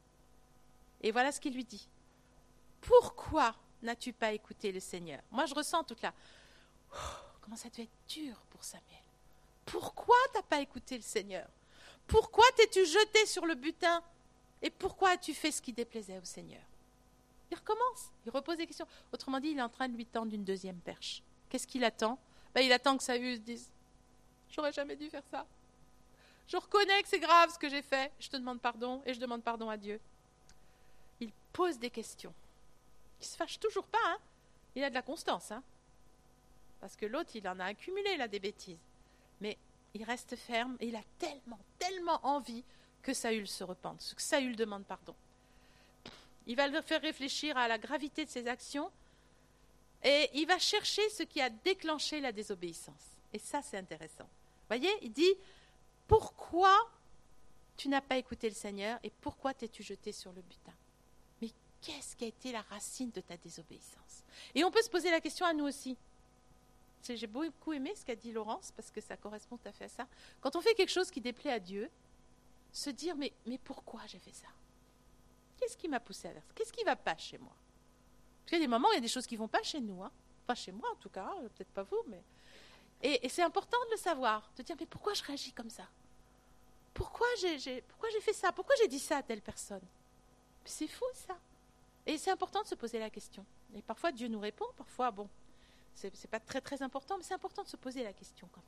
Et voilà ce qu'il lui dit. Pourquoi n'as-tu pas écouté le Seigneur? Moi, je ressens toute la... Oh, comment ça devait être dur pour Samuel. Pourquoi tu n'as pas écouté le Seigneur? Pourquoi t'es-tu jeté sur le butin? Et pourquoi as-tu fait ce qui déplaisait au Seigneur? Il recommence, il repose des questions. Autrement dit, il est en train de lui tendre une deuxième perche. Qu'est-ce qu'il attend? Ben, il attend que Saül se dise « J'aurais jamais dû faire ça. Je reconnais que c'est grave ce que j'ai fait. Je te demande pardon et je demande pardon à Dieu. » Il pose des questions. Il ne se fâche toujours pas. Hein. Il a de la constance. Hein. Parce que l'autre, il en a accumulé là des bêtises. Mais il reste ferme et il a tellement, tellement envie que Saül se repente, que Saül demande pardon. Il va le faire réfléchir à la gravité de ses actions et il va chercher ce qui a déclenché la désobéissance. Et ça, c'est intéressant. Vous voyez, il dit, pourquoi tu n'as pas écouté le Seigneur et pourquoi t'es-tu jeté sur le butin? Mais qu'est-ce qui a été la racine de ta désobéissance? Et on peut se poser la question à nous aussi. J'ai beaucoup aimé ce qu'a dit Laurence parce que ça correspond tout à fait à ça. Quand on fait quelque chose qui déplaît à Dieu, se dire, mais, mais pourquoi j'ai fait ça? Qu'est-ce qui m'a poussé à faire ça? Qu'est-ce qui ne va pas chez moi? Parce qu'il y a des moments où il y a des choses qui ne vont pas chez nous. Hein. Pas chez moi en tout cas, peut-être pas vous. Mais... Et, et c'est important de le savoir, de dire, mais pourquoi je réagis comme ça? Pourquoi j'ai, j'ai, pourquoi j'ai fait ça? Pourquoi j'ai dit ça à telle personne? C'est fou ça. Et c'est important de se poser la question. Et parfois Dieu nous répond, parfois, bon, c'est, c'est pas très très important, mais c'est important de se poser la question quand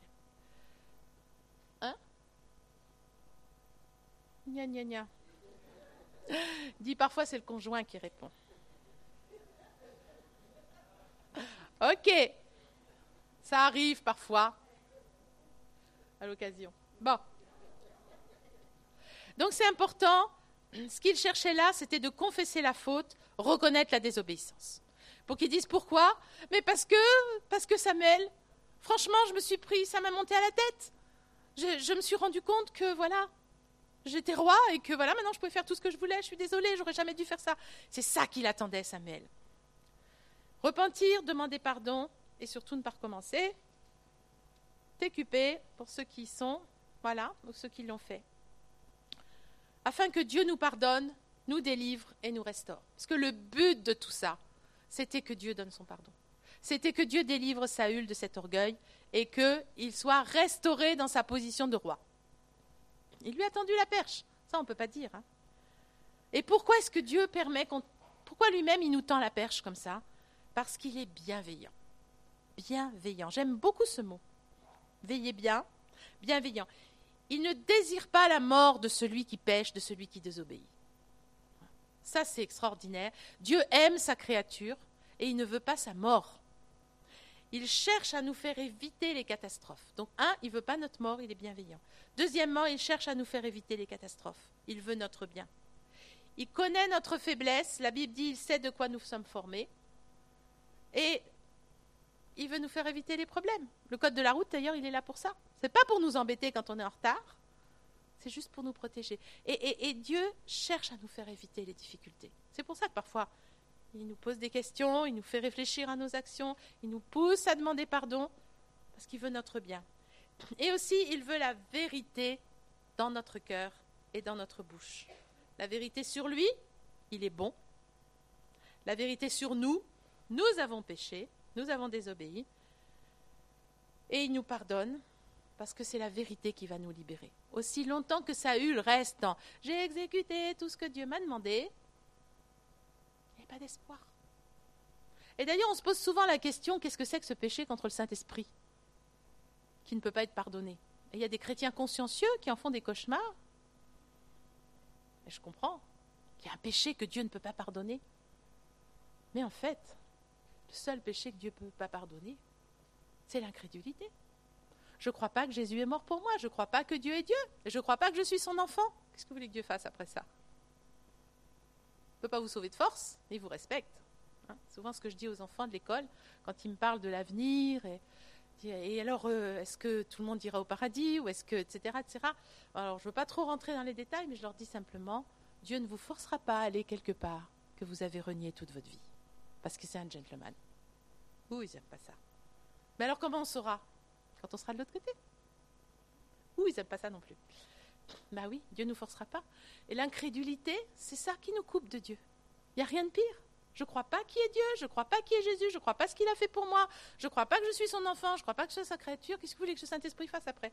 même. Hein? Gna gna gna. Dit parfois c'est le conjoint qui répond. Ok, ça arrive parfois à l'occasion. Bon, donc c'est important. Ce qu'il cherchait là, c'était de confesser la faute, reconnaître la désobéissance. Pour qu'ils disent pourquoi? Mais parce que, parce que Samuel, franchement, je me suis pris, ça m'a monté à la tête. Je, je me suis rendu compte que voilà. J'étais roi et que voilà, maintenant je pouvais faire tout ce que je voulais. Je suis désolée, j'aurais jamais dû faire ça. C'est ça qu'il attendait, Samuel. Repentir, demander pardon et surtout ne pas recommencer. T'occuper pour ceux qui sont, voilà, ou ceux qui l'ont fait. Afin que Dieu nous pardonne, nous délivre et nous restaure. Parce que le but de tout ça, c'était que Dieu donne son pardon. C'était que Dieu délivre Saül de cet orgueil et qu'il soit restauré dans sa position de roi. Il lui a tendu la perche. Ça, on ne peut pas dire. Hein. Et pourquoi est-ce que Dieu permet qu'on... Pourquoi lui-même, il nous tend la perche comme ça? Parce qu'il est bienveillant. Bienveillant. J'aime beaucoup ce mot. veillez bien, bienveillant. Il ne désire pas la mort de celui qui pêche, de celui qui désobéit. Ça, c'est extraordinaire. Dieu aime sa créature et il ne veut pas sa mort. Il cherche à nous faire éviter les catastrophes. Donc, un, il ne veut pas notre mort, il est bienveillant. Deuxièmement, il cherche à nous faire éviter les catastrophes. Il veut notre bien. Il connaît notre faiblesse. La Bible dit, il sait de quoi nous sommes formés. Et il veut nous faire éviter les problèmes. Le code de la route, d'ailleurs, il est là pour ça. Ce n'est pas pour nous embêter quand on est en retard. C'est juste pour nous protéger. Et, et, et Dieu cherche à nous faire éviter les difficultés. C'est pour ça que parfois, il nous pose des questions, il nous fait réfléchir à nos actions, il nous pousse à demander pardon, parce qu'il veut notre bien. Et aussi, il veut la vérité dans notre cœur et dans notre bouche. La vérité sur lui, il est bon. La vérité sur nous, nous avons péché, nous avons désobéi. Et il nous pardonne, parce que c'est la vérité qui va nous libérer. Aussi longtemps que Saül reste dans « j'ai exécuté tout ce que Dieu m'a demandé », il n'y a pas d'espoir. Et d'ailleurs, on se pose souvent la question, qu'est-ce que c'est que ce péché contre le Saint-Esprit qui ne peut pas être pardonné? Et il y a des chrétiens consciencieux qui en font des cauchemars. Et je comprends qu'il y a un péché que Dieu ne peut pas pardonner. Mais en fait, le seul péché que Dieu ne peut pas pardonner, c'est l'incrédulité. Je ne crois pas que Jésus est mort pour moi, je ne crois pas que Dieu est Dieu, et je ne crois pas que je suis son enfant. Qu'est-ce que vous voulez que Dieu fasse après ça? Il ne peut pas vous sauver de force, mais il vous respecte. Hein, souvent ce que je dis aux enfants de l'école, quand ils me parlent de l'avenir, et, et alors euh, est-ce que tout le monde ira au paradis, ou est-ce que, et cetera, et cetera. Alors je ne veux pas trop rentrer dans les détails, mais je leur dis simplement, Dieu ne vous forcera pas à aller quelque part que vous avez renié toute votre vie, parce que c'est un gentleman. Ouh, ils n'aiment pas ça. Mais alors comment on saura? Quand on sera de l'autre côté. Ou ils n'aiment pas ça non plus. Bah oui, Dieu ne nous forcera pas. Et l'incrédulité, c'est ça qui nous coupe de Dieu. Il n'y a rien de pire. Je ne crois pas qui est Dieu, je ne crois pas qui est Jésus, je ne crois pas ce qu'il a fait pour moi, je ne crois pas que je suis son enfant, je ne crois pas que je suis sa créature. Qu'est-ce que vous voulez que le Saint-Esprit fasse après?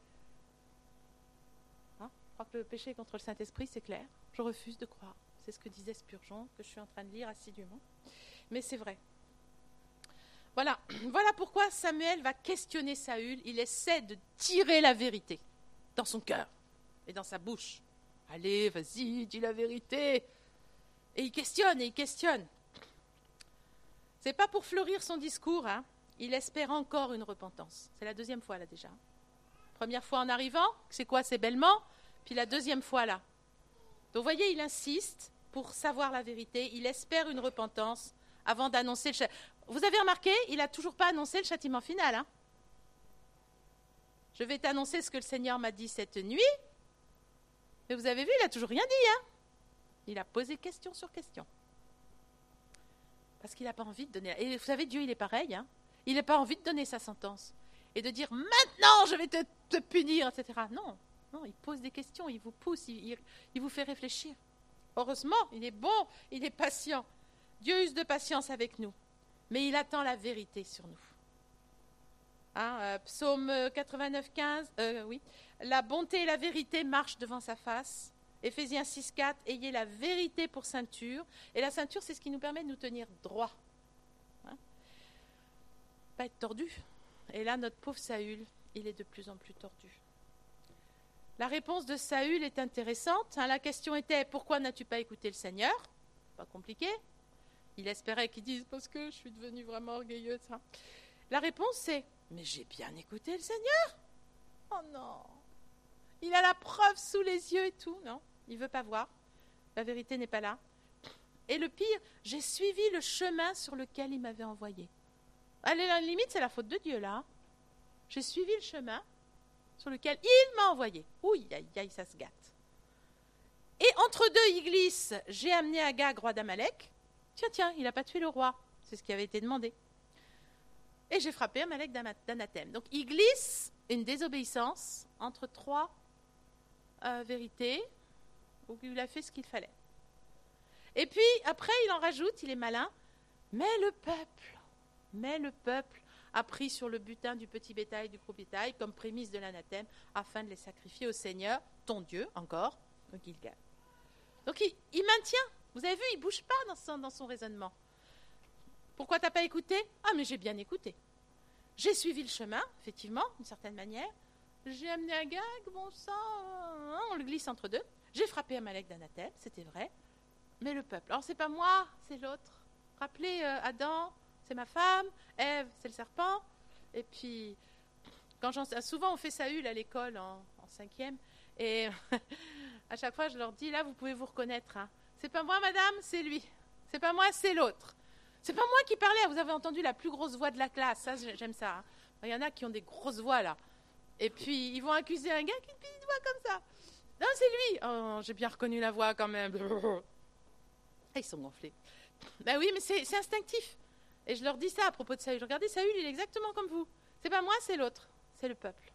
Hein? Je crois que le péché contre le Saint-Esprit, c'est clair. Je refuse de croire. C'est ce que disait Spurgeon, que je suis en train de lire assidûment. Mais c'est vrai. Voilà. Voilà pourquoi Samuel va questionner Saül. Il essaie de tirer la vérité dans son cœur et dans sa bouche. Allez, vas-y, dis la vérité. Et il questionne, et il questionne. C'est pas pour fleurir son discours, hein. Il espère encore une repentance. C'est la deuxième fois là déjà. Première fois en arrivant, c'est quoi? C'est bêlement. Puis la deuxième fois là. Donc vous voyez, il insiste pour savoir la vérité. Il espère une repentance avant d'annoncer le châtiment. Vous avez remarqué, il n'a toujours pas annoncé le châtiment final. Hein. Je vais t'annoncer ce que le Seigneur m'a dit cette nuit. Mais vous avez vu, il n'a toujours rien dit. Hein. Il a posé question sur question. Parce qu'il n'a pas envie de donner... Et vous savez, Dieu, il est pareil. Hein. Il n'a pas envie de donner sa sentence. Et de dire, maintenant, je vais te, te punir, et cetera. Non, non, il pose des questions, il vous pousse, il, il, il vous fait réfléchir. Heureusement, il est bon, il est patient. Dieu use de patience avec nous. Mais il attend la vérité sur nous. Hein, euh, Psaume quatre-vingt-neuf, quinze, euh, oui. La bonté et la vérité marchent devant sa face. Éphésiens six, quatre, ayez la vérité pour ceinture. Et la ceinture, c'est ce qui nous permet de nous tenir droit. Hein, pas être tordu. Et là, notre pauvre Saül, il est de plus en plus tordu. La réponse de Saül est intéressante. Hein, la question était, pourquoi n'as-tu pas écouté le Seigneur? Pas compliqué. Il espérait qu'ils disent parce que je suis devenue vraiment orgueilleuse. Hein. La réponse c'est mais j'ai bien écouté le Seigneur. Oh non. Il a la preuve sous les yeux et tout. Non, il ne veut pas voir. La vérité n'est pas là. Et le pire, j'ai suivi le chemin sur lequel il m'avait envoyé. Allez, à la limite, c'est la faute de Dieu là. J'ai suivi le chemin sur lequel il m'a envoyé. Ouh, aïe, aïe, ça se gâte. Et entre deux, il glisse. J'ai amené Agag, roi d'Amalek. Tiens, tiens, il n'a pas tué le roi. C'est ce qui avait été demandé. Et j'ai frappé Amalek d'anathème. Donc, il glisse une désobéissance entre trois euh, vérités où il a fait ce qu'il fallait. Et puis, après, il en rajoute, il est malin. Mais le peuple, mais le peuple a pris sur le butin du petit bétail, du gros bétail, comme prémisse de l'anathème, afin de les sacrifier au Seigneur, ton Dieu, encore, au Gilgal. Donc, il, il maintient. Vous avez vu, il ne bouge pas dans son, dans son raisonnement. Pourquoi tu n'as pas écouté? Ah, mais j'ai bien écouté. J'ai suivi le chemin, effectivement, d'une certaine manière. J'ai amené un gag, bon sang, hein, on le glisse entre deux. J'ai frappé Amalek d'anathème, c'était vrai. Mais le peuple, alors c'est pas moi, c'est l'autre. Rappelez euh, Adam, c'est ma femme, Ève, c'est le serpent. Et puis, quand j'en, souvent on fait Saül à l'école en, en cinquième, et à chaque fois je leur dis, là vous pouvez vous reconnaître. Hein. C'est pas moi madame, c'est lui. C'est pas moi, c'est l'autre. C'est pas moi qui parlais, vous avez entendu la plus grosse voix de la classe, ça j'aime ça. Hein. Il y en a qui ont des grosses voix là. Et puis ils vont accuser un gars qui a une petite voix comme ça. Non, c'est lui. Oh, j'ai bien reconnu la voix quand même. Ils sont gonflés. Ben oui, mais c'est, c'est instinctif. Et je leur dis ça à propos de Saül. Regardez, Saül, il est exactement comme vous. C'est pas moi, c'est l'autre. C'est le peuple.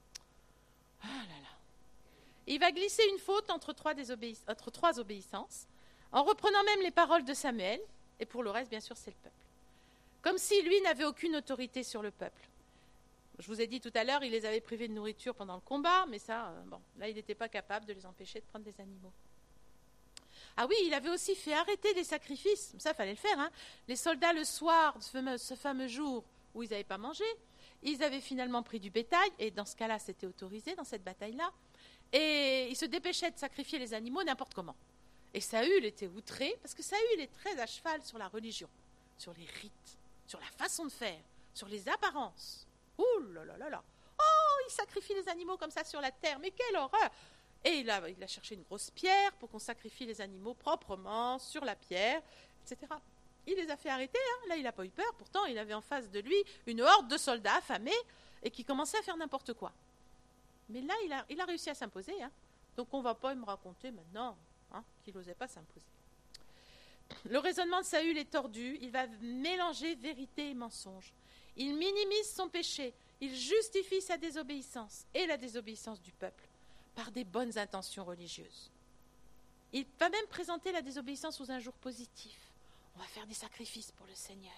Ah là là. Il va glisser une faute entre trois, désobéiss- entre trois obéissances, en reprenant même les paroles de Samuel. Et pour le reste, bien sûr, c'est le peuple. Comme si lui n'avait aucune autorité sur le peuple. Je vous ai dit tout à l'heure, il les avait privés de nourriture pendant le combat, mais ça, euh, bon, là, il n'était pas capable de les empêcher de prendre des animaux. Ah oui, il avait aussi fait arrêter les sacrifices. Ça, il fallait le faire. Hein. Les soldats, le soir, ce fameux, ce fameux jour où ils n'avaient pas mangé, ils avaient finalement pris du bétail, et dans ce cas-là, c'était autorisé, dans cette bataille-là, et ils se dépêchaient de sacrifier les animaux n'importe comment. Et Saül était outré, parce que Saül est très à cheval sur la religion, sur les rites, sur la façon de faire, sur les apparences. Ouh là là là là. Oh, il sacrifie les animaux comme ça sur la terre, mais quelle horreur! Et il a, il a cherché une grosse pierre pour qu'on sacrifie les animaux proprement sur la pierre, et cetera. Il les a fait arrêter, hein. Là il n'a pas eu peur, pourtant il avait en face de lui une horde de soldats affamés et qui commençaient à faire n'importe quoi. Mais là il a, il a réussi à s'imposer, hein. Donc on ne va pas me raconter maintenant hein, qu'il n'osait pas s'imposer. Le raisonnement de Saül est tordu, il va mélanger vérité et mensonge. Il minimise son péché, il justifie sa désobéissance et la désobéissance du peuple par des bonnes intentions religieuses. Il va même présenter la désobéissance sous un jour positif. On va faire des sacrifices pour le Seigneur.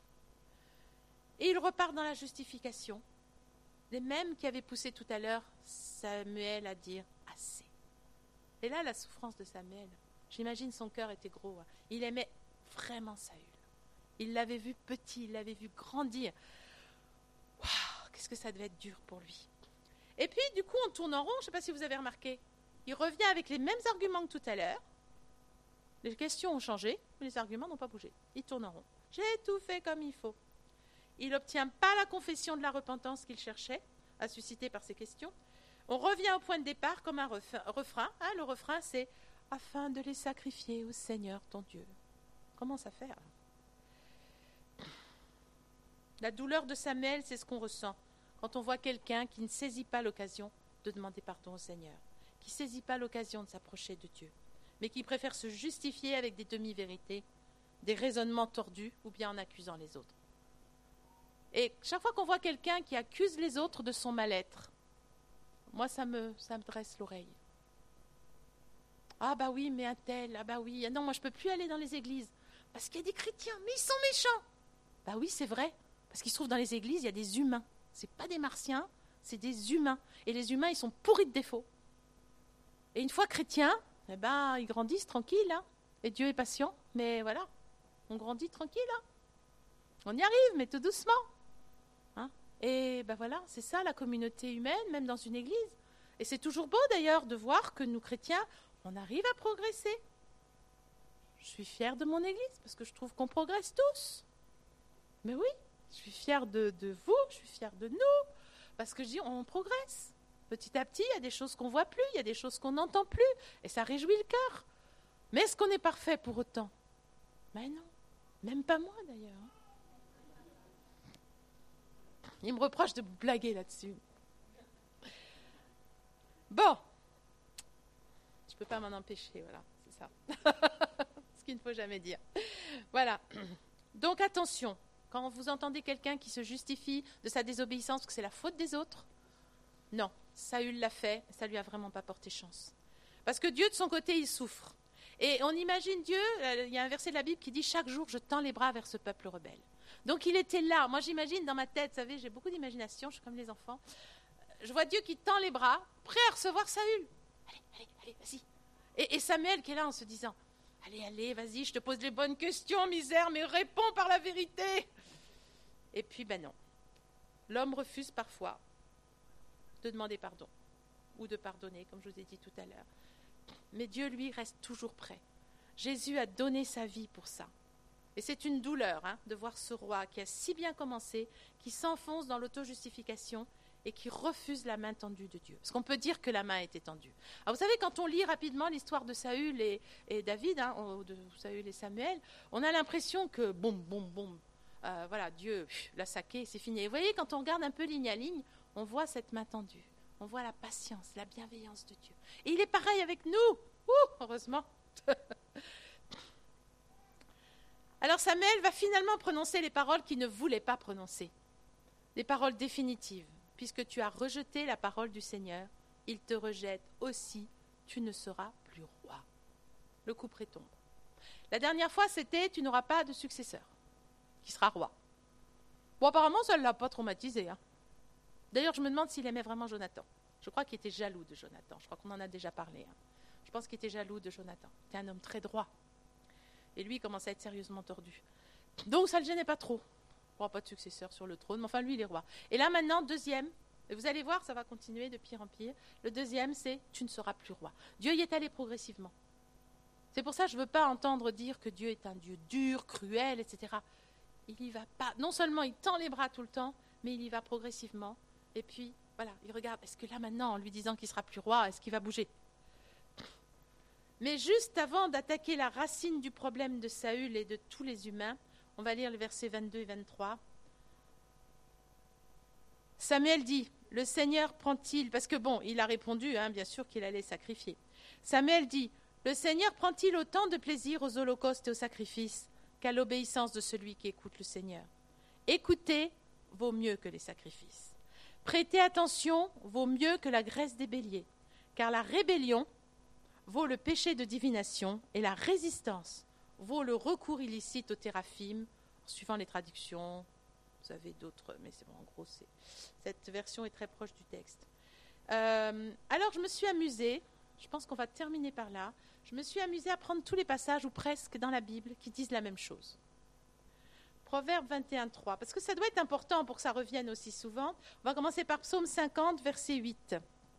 Et il repart dans la justification, les mêmes qui avaient poussé tout à l'heure Samuel à dire assez. Et là, la souffrance de Samuel, j'imagine son cœur était gros. Hein. Il aimait vraiment Saül. Il l'avait vu petit, il l'avait vu grandir. Waouh, qu'est-ce que ça devait être dur pour lui. Et puis, du coup, on tourne en rond, je ne sais pas si vous avez remarqué. Il revient avec les mêmes arguments que tout à l'heure. Les questions ont changé, mais les arguments n'ont pas bougé. Il tourne en rond. J'ai tout fait comme il faut. Il n'obtient pas la confession de la repentance qu'il cherchait à susciter par ses questions. On revient au point de départ comme un refrain. Hein, le refrain, c'est « afin de les sacrifier au Seigneur ton Dieu ». Comment ça faire? La douleur de Samuel, c'est ce qu'on ressent quand on voit quelqu'un qui ne saisit pas l'occasion de demander pardon au Seigneur, qui ne saisit pas l'occasion de s'approcher de Dieu, mais qui préfère se justifier avec des demi-vérités, des raisonnements tordus ou bien en accusant les autres. Et chaque fois qu'on voit quelqu'un qui accuse les autres de son mal-être, moi, ça me, ça me dresse l'oreille. Ah bah oui, mais un tel, ah bah oui, ah non, moi je ne peux plus aller dans les églises, parce qu'il y a des chrétiens, mais ils sont méchants. Bah oui, c'est vrai, parce qu'il se trouve dans les églises, il y a des humains. Ce n'est pas des martiens, c'est des humains. Et les humains, ils sont pourris de défauts. Et une fois chrétiens, eh ben, ils grandissent tranquilles, hein. Et Dieu est patient, mais voilà, on grandit tranquille, hein. On y arrive, mais tout doucement. Hein. Et ben voilà, c'est ça la communauté humaine, même dans une église. Et c'est toujours beau d'ailleurs de voir que nous chrétiens, on arrive à progresser. Je suis fière de mon église parce que je trouve qu'on progresse tous. Mais oui, je suis fière de, de vous, je suis fière de nous, parce que je dis, on progresse. Petit à petit, il y a des choses qu'on ne voit plus, il y a des choses qu'on n'entend plus, et ça réjouit le cœur. Mais est-ce qu'on est parfait pour autant? Mais non, même pas moi d'ailleurs. Il me reproche de blaguer là-dessus. Bon, je ne peux pas m'en empêcher, voilà, c'est ça. Ce qu'il ne faut jamais dire. Voilà, donc attention. Quand vous entendez quelqu'un qui se justifie de sa désobéissance parce que c'est la faute des autres, non, Saül l'a fait, ça ne lui a vraiment pas porté chance. Parce que Dieu, de son côté, il souffre. Et on imagine Dieu, il y a un verset de la Bible qui dit « Chaque jour, je tends les bras vers ce peuple rebelle ». Donc il était là. Moi, j'imagine dans ma tête, vous savez, j'ai beaucoup d'imagination, je suis comme les enfants. Je vois Dieu qui tend les bras, prêt à recevoir Saül. Allez, allez, allez, vas-y. Et, et Samuel qui est là en se disant « Allez, allez, vas-y, je te pose les bonnes questions, misère, mais réponds par la vérité ». Et puis, ben non. L'homme refuse parfois. de demander pardon ou de pardonner, comme je vous ai dit tout à l'heure. Mais Dieu, lui, reste toujours prêt. Jésus a donné sa vie pour ça. Et c'est une douleur hein, de voir ce roi qui a si bien commencé, qui s'enfonce dans l'auto-justification et qui refuse la main tendue de Dieu. Parce qu'on peut dire que la main était tendue. Alors vous savez, quand on lit rapidement l'histoire de Saül et, et David, hein, de Saül et Samuel, on a l'impression que, boum, boum, boum, euh, voilà, Dieu pff, l'a saqué, c'est fini. Et vous voyez, quand on regarde un peu ligne à ligne, on voit cette main tendue. On voit la patience, la bienveillance de Dieu. Et il est pareil avec nous. Ouh, heureusement. Alors Samuel va finalement prononcer les paroles qu'il ne voulait pas prononcer. Des paroles définitives. Puisque tu as rejeté la parole du Seigneur, il te rejette aussi, tu ne seras plus roi. Le couperet tombe. La dernière fois, c'était tu n'auras pas de successeur qui sera roi. Bon, apparemment, ça ne l'a pas traumatisé. Hein. D'ailleurs, je me demande s'il aimait vraiment Jonathan. Je crois qu'il était jaloux de Jonathan. Je crois qu'on en a déjà parlé. Hein. Je pense qu'il était jaloux de Jonathan. C'était un homme très droit. Et lui, il commençait à être sérieusement tordu. Donc, ça ne le gênait pas trop. Il n'y aura pas de successeur sur le trône, mais enfin, lui, il est roi. Et là, maintenant, deuxième, et vous allez voir, ça va continuer de pire en pire. Le deuxième, c'est « tu ne seras plus roi ». Dieu y est allé progressivement. C'est pour ça que je ne veux pas entendre dire que Dieu est un Dieu dur, cruel, et cetera. Il y va pas. Non seulement il tend les bras tout le temps, mais il y va progressivement. Et puis, voilà, il regarde, est-ce que là, maintenant, en lui disant qu'il sera plus roi, est-ce qu'il va bouger ? Mais juste avant d'attaquer la racine du problème de Saül et de tous les humains, on va lire les versets vingt-deux et vingt-trois. Samuel dit, le Seigneur prend-il, parce que bon, il a répondu, hein, bien sûr qu'il allait sacrifier. Samuel dit, le Seigneur prend-il autant de plaisir aux holocaustes et aux sacrifices qu'à l'obéissance de celui qui écoute le Seigneur ? Écouter vaut mieux que les sacrifices. Prêter attention vaut mieux que la graisse des béliers, car la rébellion vaut le péché de divination et la résistance vaut le recours illicite au téraphim, suivant les traductions. Vous avez d'autres, mais c'est bon, en gros, c'est, cette version est très proche du texte. Euh, alors, je me suis amusée, je pense qu'on va terminer par là, je me suis amusée à prendre tous les passages, ou presque, dans la Bible, qui disent la même chose. Proverbe vingt et un, trois, parce que ça doit être important pour que ça revienne aussi souvent. On va commencer par Psaume cinquante, verset huit.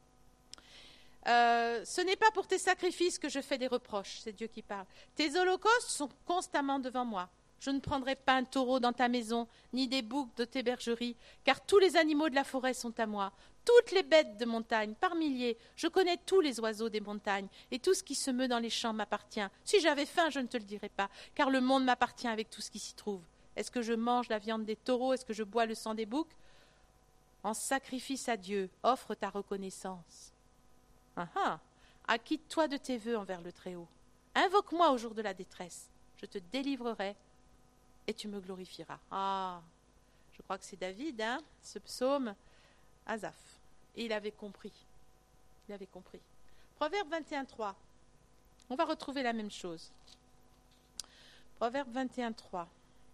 Euh, ce n'est pas pour tes sacrifices que je fais des reproches, c'est Dieu qui parle. Tes holocaustes sont constamment devant moi. Je ne prendrai pas un taureau dans ta maison, ni des boucs de tes bergeries, car tous les animaux de la forêt sont à moi. Toutes les bêtes de montagne, par milliers, je connais tous les oiseaux des montagnes, et tout ce qui se meut dans les champs m'appartient. Si j'avais faim, je ne te le dirais pas, car le monde m'appartient avec tout ce qui s'y trouve. Est-ce que je mange la viande des taureaux? Est-ce que je bois le sang des boucs? En sacrifice à Dieu, offre ta reconnaissance. Ah ah, acquitte-toi de tes vœux envers le Très-Haut. Invoque-moi au jour de la détresse. Je te délivrerai et tu me glorifieras. Ah, je crois que c'est David, hein, ce psaume, Asaph. Et il avait compris. Il avait compris. Proverbe vingt et un, trois. On va retrouver la même chose. Proverbe vingt et un, trois.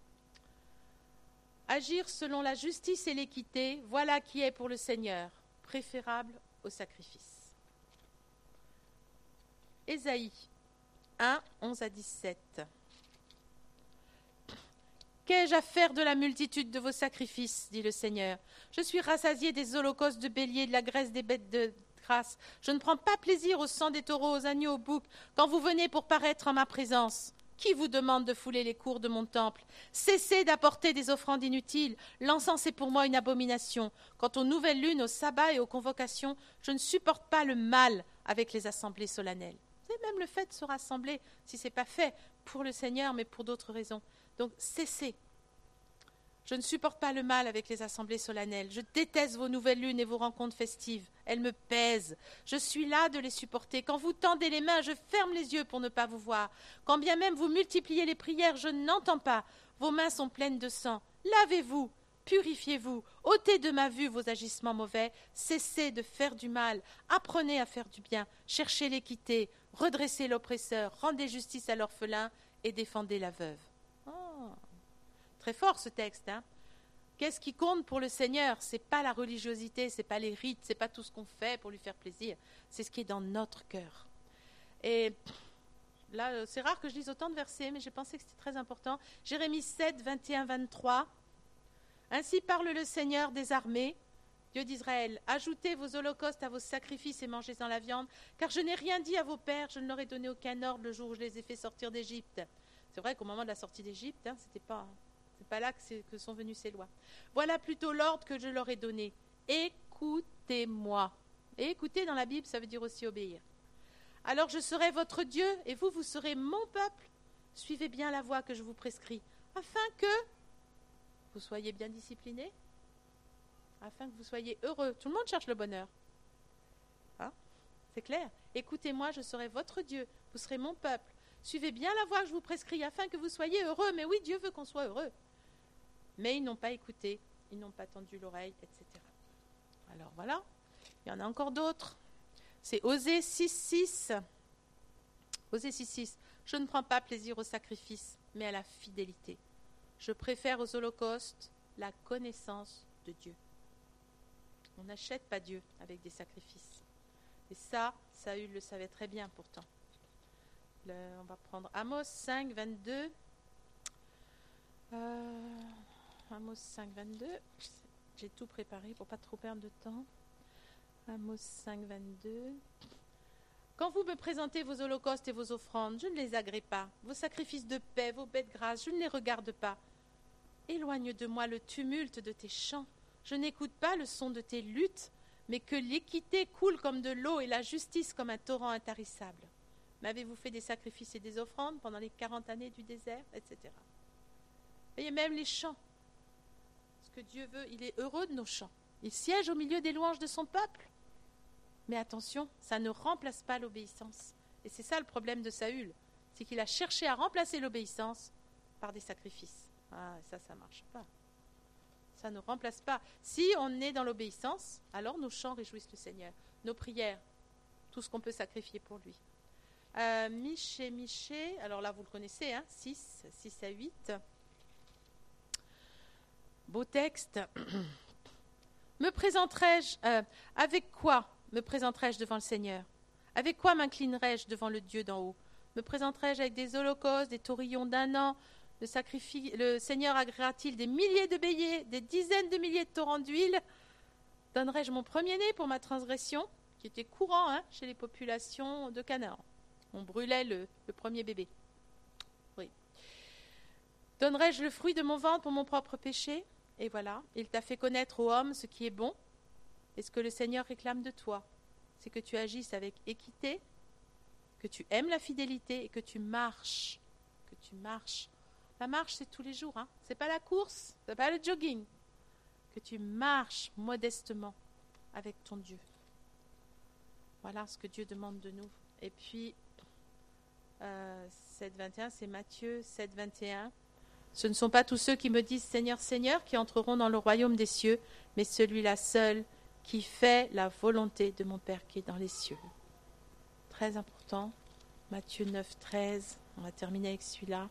Agir selon la justice et l'équité, voilà qui est pour le Seigneur, préférable au sacrifice. Ésaïe un, onze à dix-sept. Qu'ai-je à faire de la multitude de vos sacrifices, dit le Seigneur. Je suis rassasié des holocaustes de béliers, de la graisse des bêtes de grâce. Je ne prends pas plaisir au sang des taureaux, aux agneaux, aux boucs, quand vous venez pour paraître en ma présence. Qui vous demande de fouler les cours de mon temple? Cessez d'apporter des offrandes inutiles. L'encens est pour moi une abomination. Quant aux nouvelles lunes, aux sabbats et aux convocations, je ne supporte pas le mal avec les assemblées solennelles. C'est même le fait de se rassembler, si ce n'est pas fait pour le Seigneur, mais pour d'autres raisons. Donc, cessez. Je ne supporte pas le mal avec les assemblées solennelles. Je déteste vos nouvelles lunes et vos rencontres festives. Elles me pèsent. Je suis là de les supporter. Quand vous tendez les mains, je ferme les yeux pour ne pas vous voir. Quand bien même vous multipliez les prières, je n'entends pas. Vos mains sont pleines de sang. Lavez-vous, purifiez-vous. ôtez de ma vue vos agissements mauvais. Cessez de faire du mal. Apprenez à faire du bien. Cherchez l'équité. Redressez l'oppresseur. Rendez justice à l'orphelin et défendez la veuve. Oh. Très fort ce texte, hein. Qu'est-ce qui compte pour le Seigneur? C'est pas la religiosité, c'est pas les rites, c'est pas tout ce qu'on fait pour lui faire plaisir, c'est ce qui est dans notre cœur. Et là, c'est rare que je lise autant de versets, mais j'ai pensé que c'était très important. Jérémie sept, vingt et un, vingt-trois. Ainsi parle le Seigneur des armées. Dieu d'Israël, ajoutez vos holocaustes à vos sacrifices et mangez-en la viande, car je n'ai rien dit à vos pères, je ne leur ai donné aucun ordre le jour où je les ai fait sortir d'Égypte. C'est vrai qu'au moment de la sortie d'Égypte, hein, c'était pas, c'est pas là que, c'est, que sont venues ces lois. Voilà plutôt l'ordre que je leur ai donné. Écoutez-moi. Et écouter dans la Bible, ça veut dire aussi obéir. Alors je serai votre Dieu et vous, vous serez mon peuple. Suivez bien la voie que je vous prescris, afin que vous soyez bien disciplinés, afin que vous soyez heureux. Tout le monde cherche le bonheur. Hein? C'est clair. Écoutez-moi, je serai votre Dieu, vous serez mon peuple. Suivez bien la voie que je vous prescris, afin que vous soyez heureux. Mais oui, Dieu veut qu'on soit heureux. Mais ils n'ont pas écouté, ils n'ont pas tendu l'oreille, et cetera. Alors voilà, il y en a encore d'autres. C'est Osée six six. Osée six six. Je ne prends pas plaisir au sacrifice, mais à la fidélité. Je préfère aux holocaustes la connaissance de Dieu. On n'achète pas Dieu avec des sacrifices. Et ça, Saül le savait très bien pourtant. Le, on va prendre Amos cinq vingt-deux. Euh, Amos cinq vingt-deux. J'ai tout préparé pour ne pas trop perdre de temps. Amos cinq vingt-deux. Quand vous me présentez vos holocaustes et vos offrandes, je ne les agrée pas. Vos sacrifices de paix, vos bêtes grasses, je ne les regarde pas. Éloigne de moi le tumulte de tes chants. Je n'écoute pas le son de tes luttes, mais que l'équité coule comme de l'eau et la justice comme un torrent intarissable. M'avez-vous fait des sacrifices et des offrandes pendant les quarante années du désert, et cetera. Voyez, même les chants. Ce que Dieu veut, il est heureux de nos chants. Il siège au milieu des louanges de son peuple. Mais attention, ça ne remplace pas l'obéissance. Et c'est ça le problème de Saül, c'est qu'il a cherché à remplacer l'obéissance par des sacrifices. Ah, ça, ça ne marche pas. Ça ne remplace pas. Si on est dans l'obéissance, alors nos chants réjouissent le Seigneur. Nos prières, tout ce qu'on peut sacrifier pour lui. Euh, Michée, Michée, alors là vous le connaissez, hein, six, six à huit. Beau texte. Me présenterai-je, euh, avec quoi me présenterai-je devant le Seigneur? Avec quoi m'inclinerai-je devant le Dieu d'en haut? Me présenterai-je avec des holocaustes, des taurillons d'un an? Le, sacrifie, le Seigneur agréera-t-il des milliers de béliers, des dizaines de milliers de torrents d'huile? Donnerai-je mon premier-né pour ma transgression, qui était courant hein, chez les populations de Canaan? On brûlait le, le premier bébé. Oui. Donnerai-je le fruit de mon ventre pour mon propre péché? Et voilà, il t'a fait connaître ô homme ce qui est bon. Et ce que le Seigneur réclame de toi, c'est que tu agisses avec équité, que tu aimes la fidélité et que tu marches. Que tu marches. La marche, c'est tous les jours. Hein. Ce n'est pas la course, ce n'est pas le jogging. Que tu marches modestement avec ton Dieu. Voilà ce que Dieu demande de nous. Et puis, euh, sept vingt et un, c'est Matthieu sept vingt et un. Ce ne sont pas tous ceux qui me disent Seigneur, Seigneur qui entreront dans le royaume des cieux, mais celui-là seul qui fait la volonté de mon Père qui est dans les cieux. Très important. Matthieu neuf treize. On va terminer avec celui-là.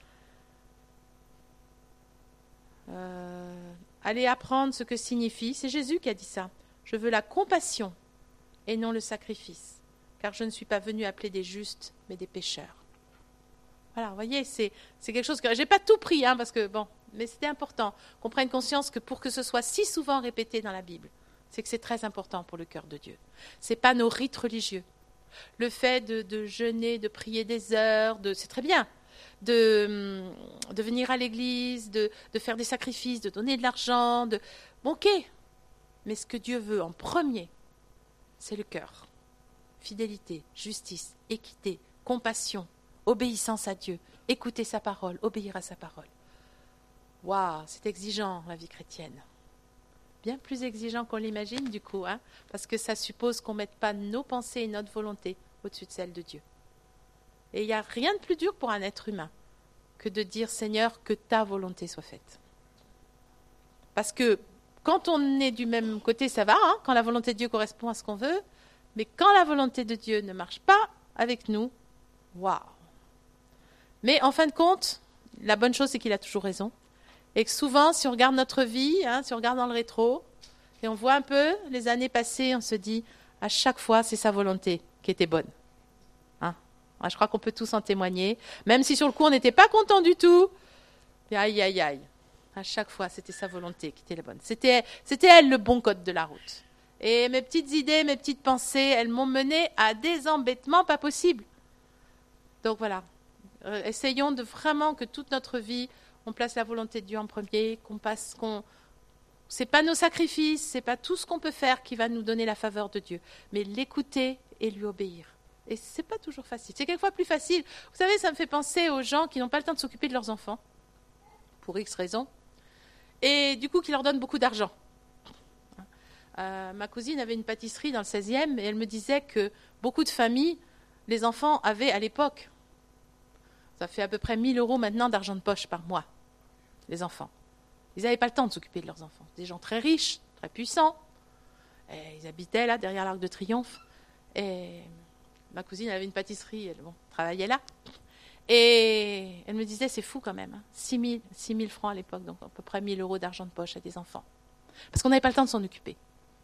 Euh, allez apprendre ce que signifie. C'est Jésus qui a dit ça. Je veux la compassion et non le sacrifice, car je ne suis pas venu appeler des justes, mais des pécheurs. Voilà, vous voyez, c'est, c'est quelque chose que j'ai pas tout pris, hein, parce que bon, mais c'était important qu'on prenne conscience que pour que ce soit si souvent répété dans la Bible, c'est que c'est très important pour le cœur de Dieu. C'est pas nos rites religieux. Le fait de, de jeûner, de prier des heures, de, c'est très bien. De, de venir à l'église, de, de faire des sacrifices, de donner de l'argent, de, bon, ok. Mais ce que Dieu veut en premier, c'est le cœur. Fidélité, justice, équité, compassion, obéissance à Dieu, écouter sa parole, obéir à sa parole. Waouh, c'est exigeant la vie chrétienne. Bien plus exigeant qu'on l'imagine du coup, hein, parce que ça suppose qu'on ne mette pas nos pensées et notre volonté au-dessus de celle de Dieu. Et il n'y a rien de plus dur pour un être humain que de dire Seigneur, que ta volonté soit faite. Parce que quand on est du même côté, ça va, hein, quand la volonté de Dieu correspond à ce qu'on veut, mais quand la volonté de Dieu ne marche pas avec nous, waouh. Mais en fin de compte, la bonne chose, c'est qu'il a toujours raison. Et que souvent, si on regarde notre vie, hein, si on regarde dans le rétro, et on voit un peu les années passées, on se dit, à chaque fois, c'est sa volonté qui était bonne. Hein? Je crois qu'on peut tous en témoigner. Même si sur le coup, on n'était pas content du tout. Et aïe, aïe, aïe. À chaque fois, c'était sa volonté qui était la bonne. C'était, c'était elle le bon code de la route. Et mes petites idées, mes petites pensées, elles m'ont mené à des embêtements pas possibles. Donc voilà, euh, essayons de vraiment que toute notre vie, on place la volonté de Dieu en premier, qu'on passe, qu'on... C'est pas nos sacrifices, c'est pas tout ce qu'on peut faire qui va nous donner la faveur de Dieu, mais l'écouter et lui obéir. Et c'est pas toujours facile. C'est quelquefois plus facile. Vous savez, ça me fait penser aux gens qui n'ont pas le temps de s'occuper de leurs enfants, pour X raisons, et du coup qui leur donnent beaucoup d'argent. Euh, ma cousine avait une pâtisserie dans le seizième et elle me disait que beaucoup de familles, les enfants avaient à l'époque, ça fait à peu près mille euros maintenant d'argent de poche par mois, les enfants. Ils n'avaient pas le temps de s'occuper de leurs enfants. Des gens très riches, très puissants. Et ils habitaient là, derrière l'Arc de Triomphe. Et ma cousine avait une pâtisserie, elle bon, travaillait là. Et elle me disait, c'est fou quand même, hein, six mille francs à l'époque, donc à peu près mille euros d'argent de poche à des enfants. Parce qu'on n'avait pas le temps de s'en occuper.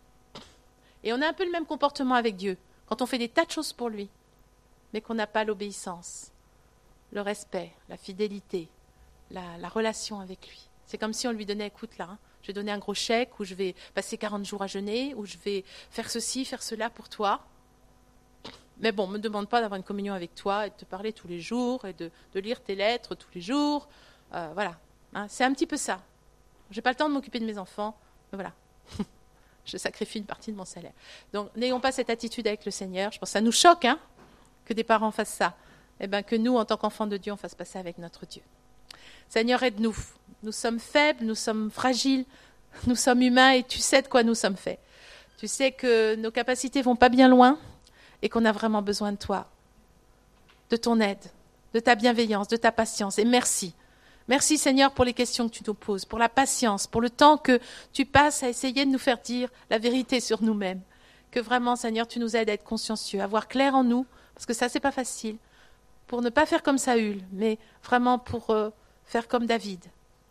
Et on a un peu le même comportement avec Dieu. Quand on fait des tas de choses pour lui, mais qu'on n'a pas l'obéissance, le respect, la fidélité, la, la relation avec lui. C'est comme si on lui donnait, écoute là, hein, je vais donner un gros chèque, ou je vais passer quarante jours à jeûner, ou je vais faire ceci, faire cela pour toi. Mais bon, ne me demande pas d'avoir une communion avec toi, et de te parler tous les jours, et de, de lire tes lettres tous les jours. Euh, voilà, hein, c'est un petit peu ça. Je n'ai pas le temps de m'occuper de mes enfants, mais voilà. Je sacrifie une partie de mon salaire. Donc, n'ayons pas cette attitude avec le Seigneur. Je pense que ça nous choque, hein, que des parents fassent ça. Eh bien, que nous, en tant qu'enfants de Dieu, on fasse pas ça avec notre Dieu. Seigneur, aide-nous. Nous sommes faibles, nous sommes fragiles, nous sommes humains et tu sais de quoi nous sommes faits. Tu sais que nos capacités vont pas bien loin et qu'on a vraiment besoin de toi, de ton aide, de ta bienveillance, de ta patience. Et merci. Merci Seigneur pour les questions que tu nous poses, pour la patience, pour le temps que tu passes à essayer de nous faire dire la vérité sur nous-mêmes. Que vraiment, Seigneur, tu nous aides à être consciencieux, à voir clair en nous, parce que ça, c'est pas facile, pour ne pas faire comme Saül, mais vraiment pour euh, faire comme David.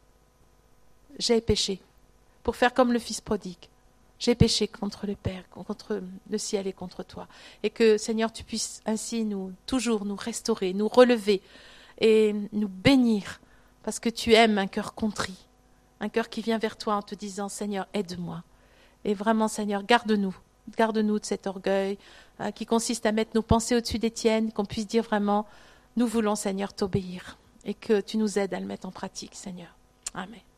J'ai péché, pour faire comme le fils prodigue. J'ai péché contre le Père, contre le ciel et contre toi. Et que, Seigneur, tu puisses ainsi nous, toujours nous restaurer, nous relever et nous bénir, parce que tu aimes un cœur contrit, un cœur qui vient vers toi en te disant, Seigneur, aide-moi. Et vraiment, Seigneur, garde-nous, garde-nous de cet orgueil hein, qui consiste à mettre nos pensées au-dessus des tiennes, qu'on puisse dire vraiment, nous voulons, Seigneur, t'obéir et que tu nous aides à le mettre en pratique, Seigneur. Amen.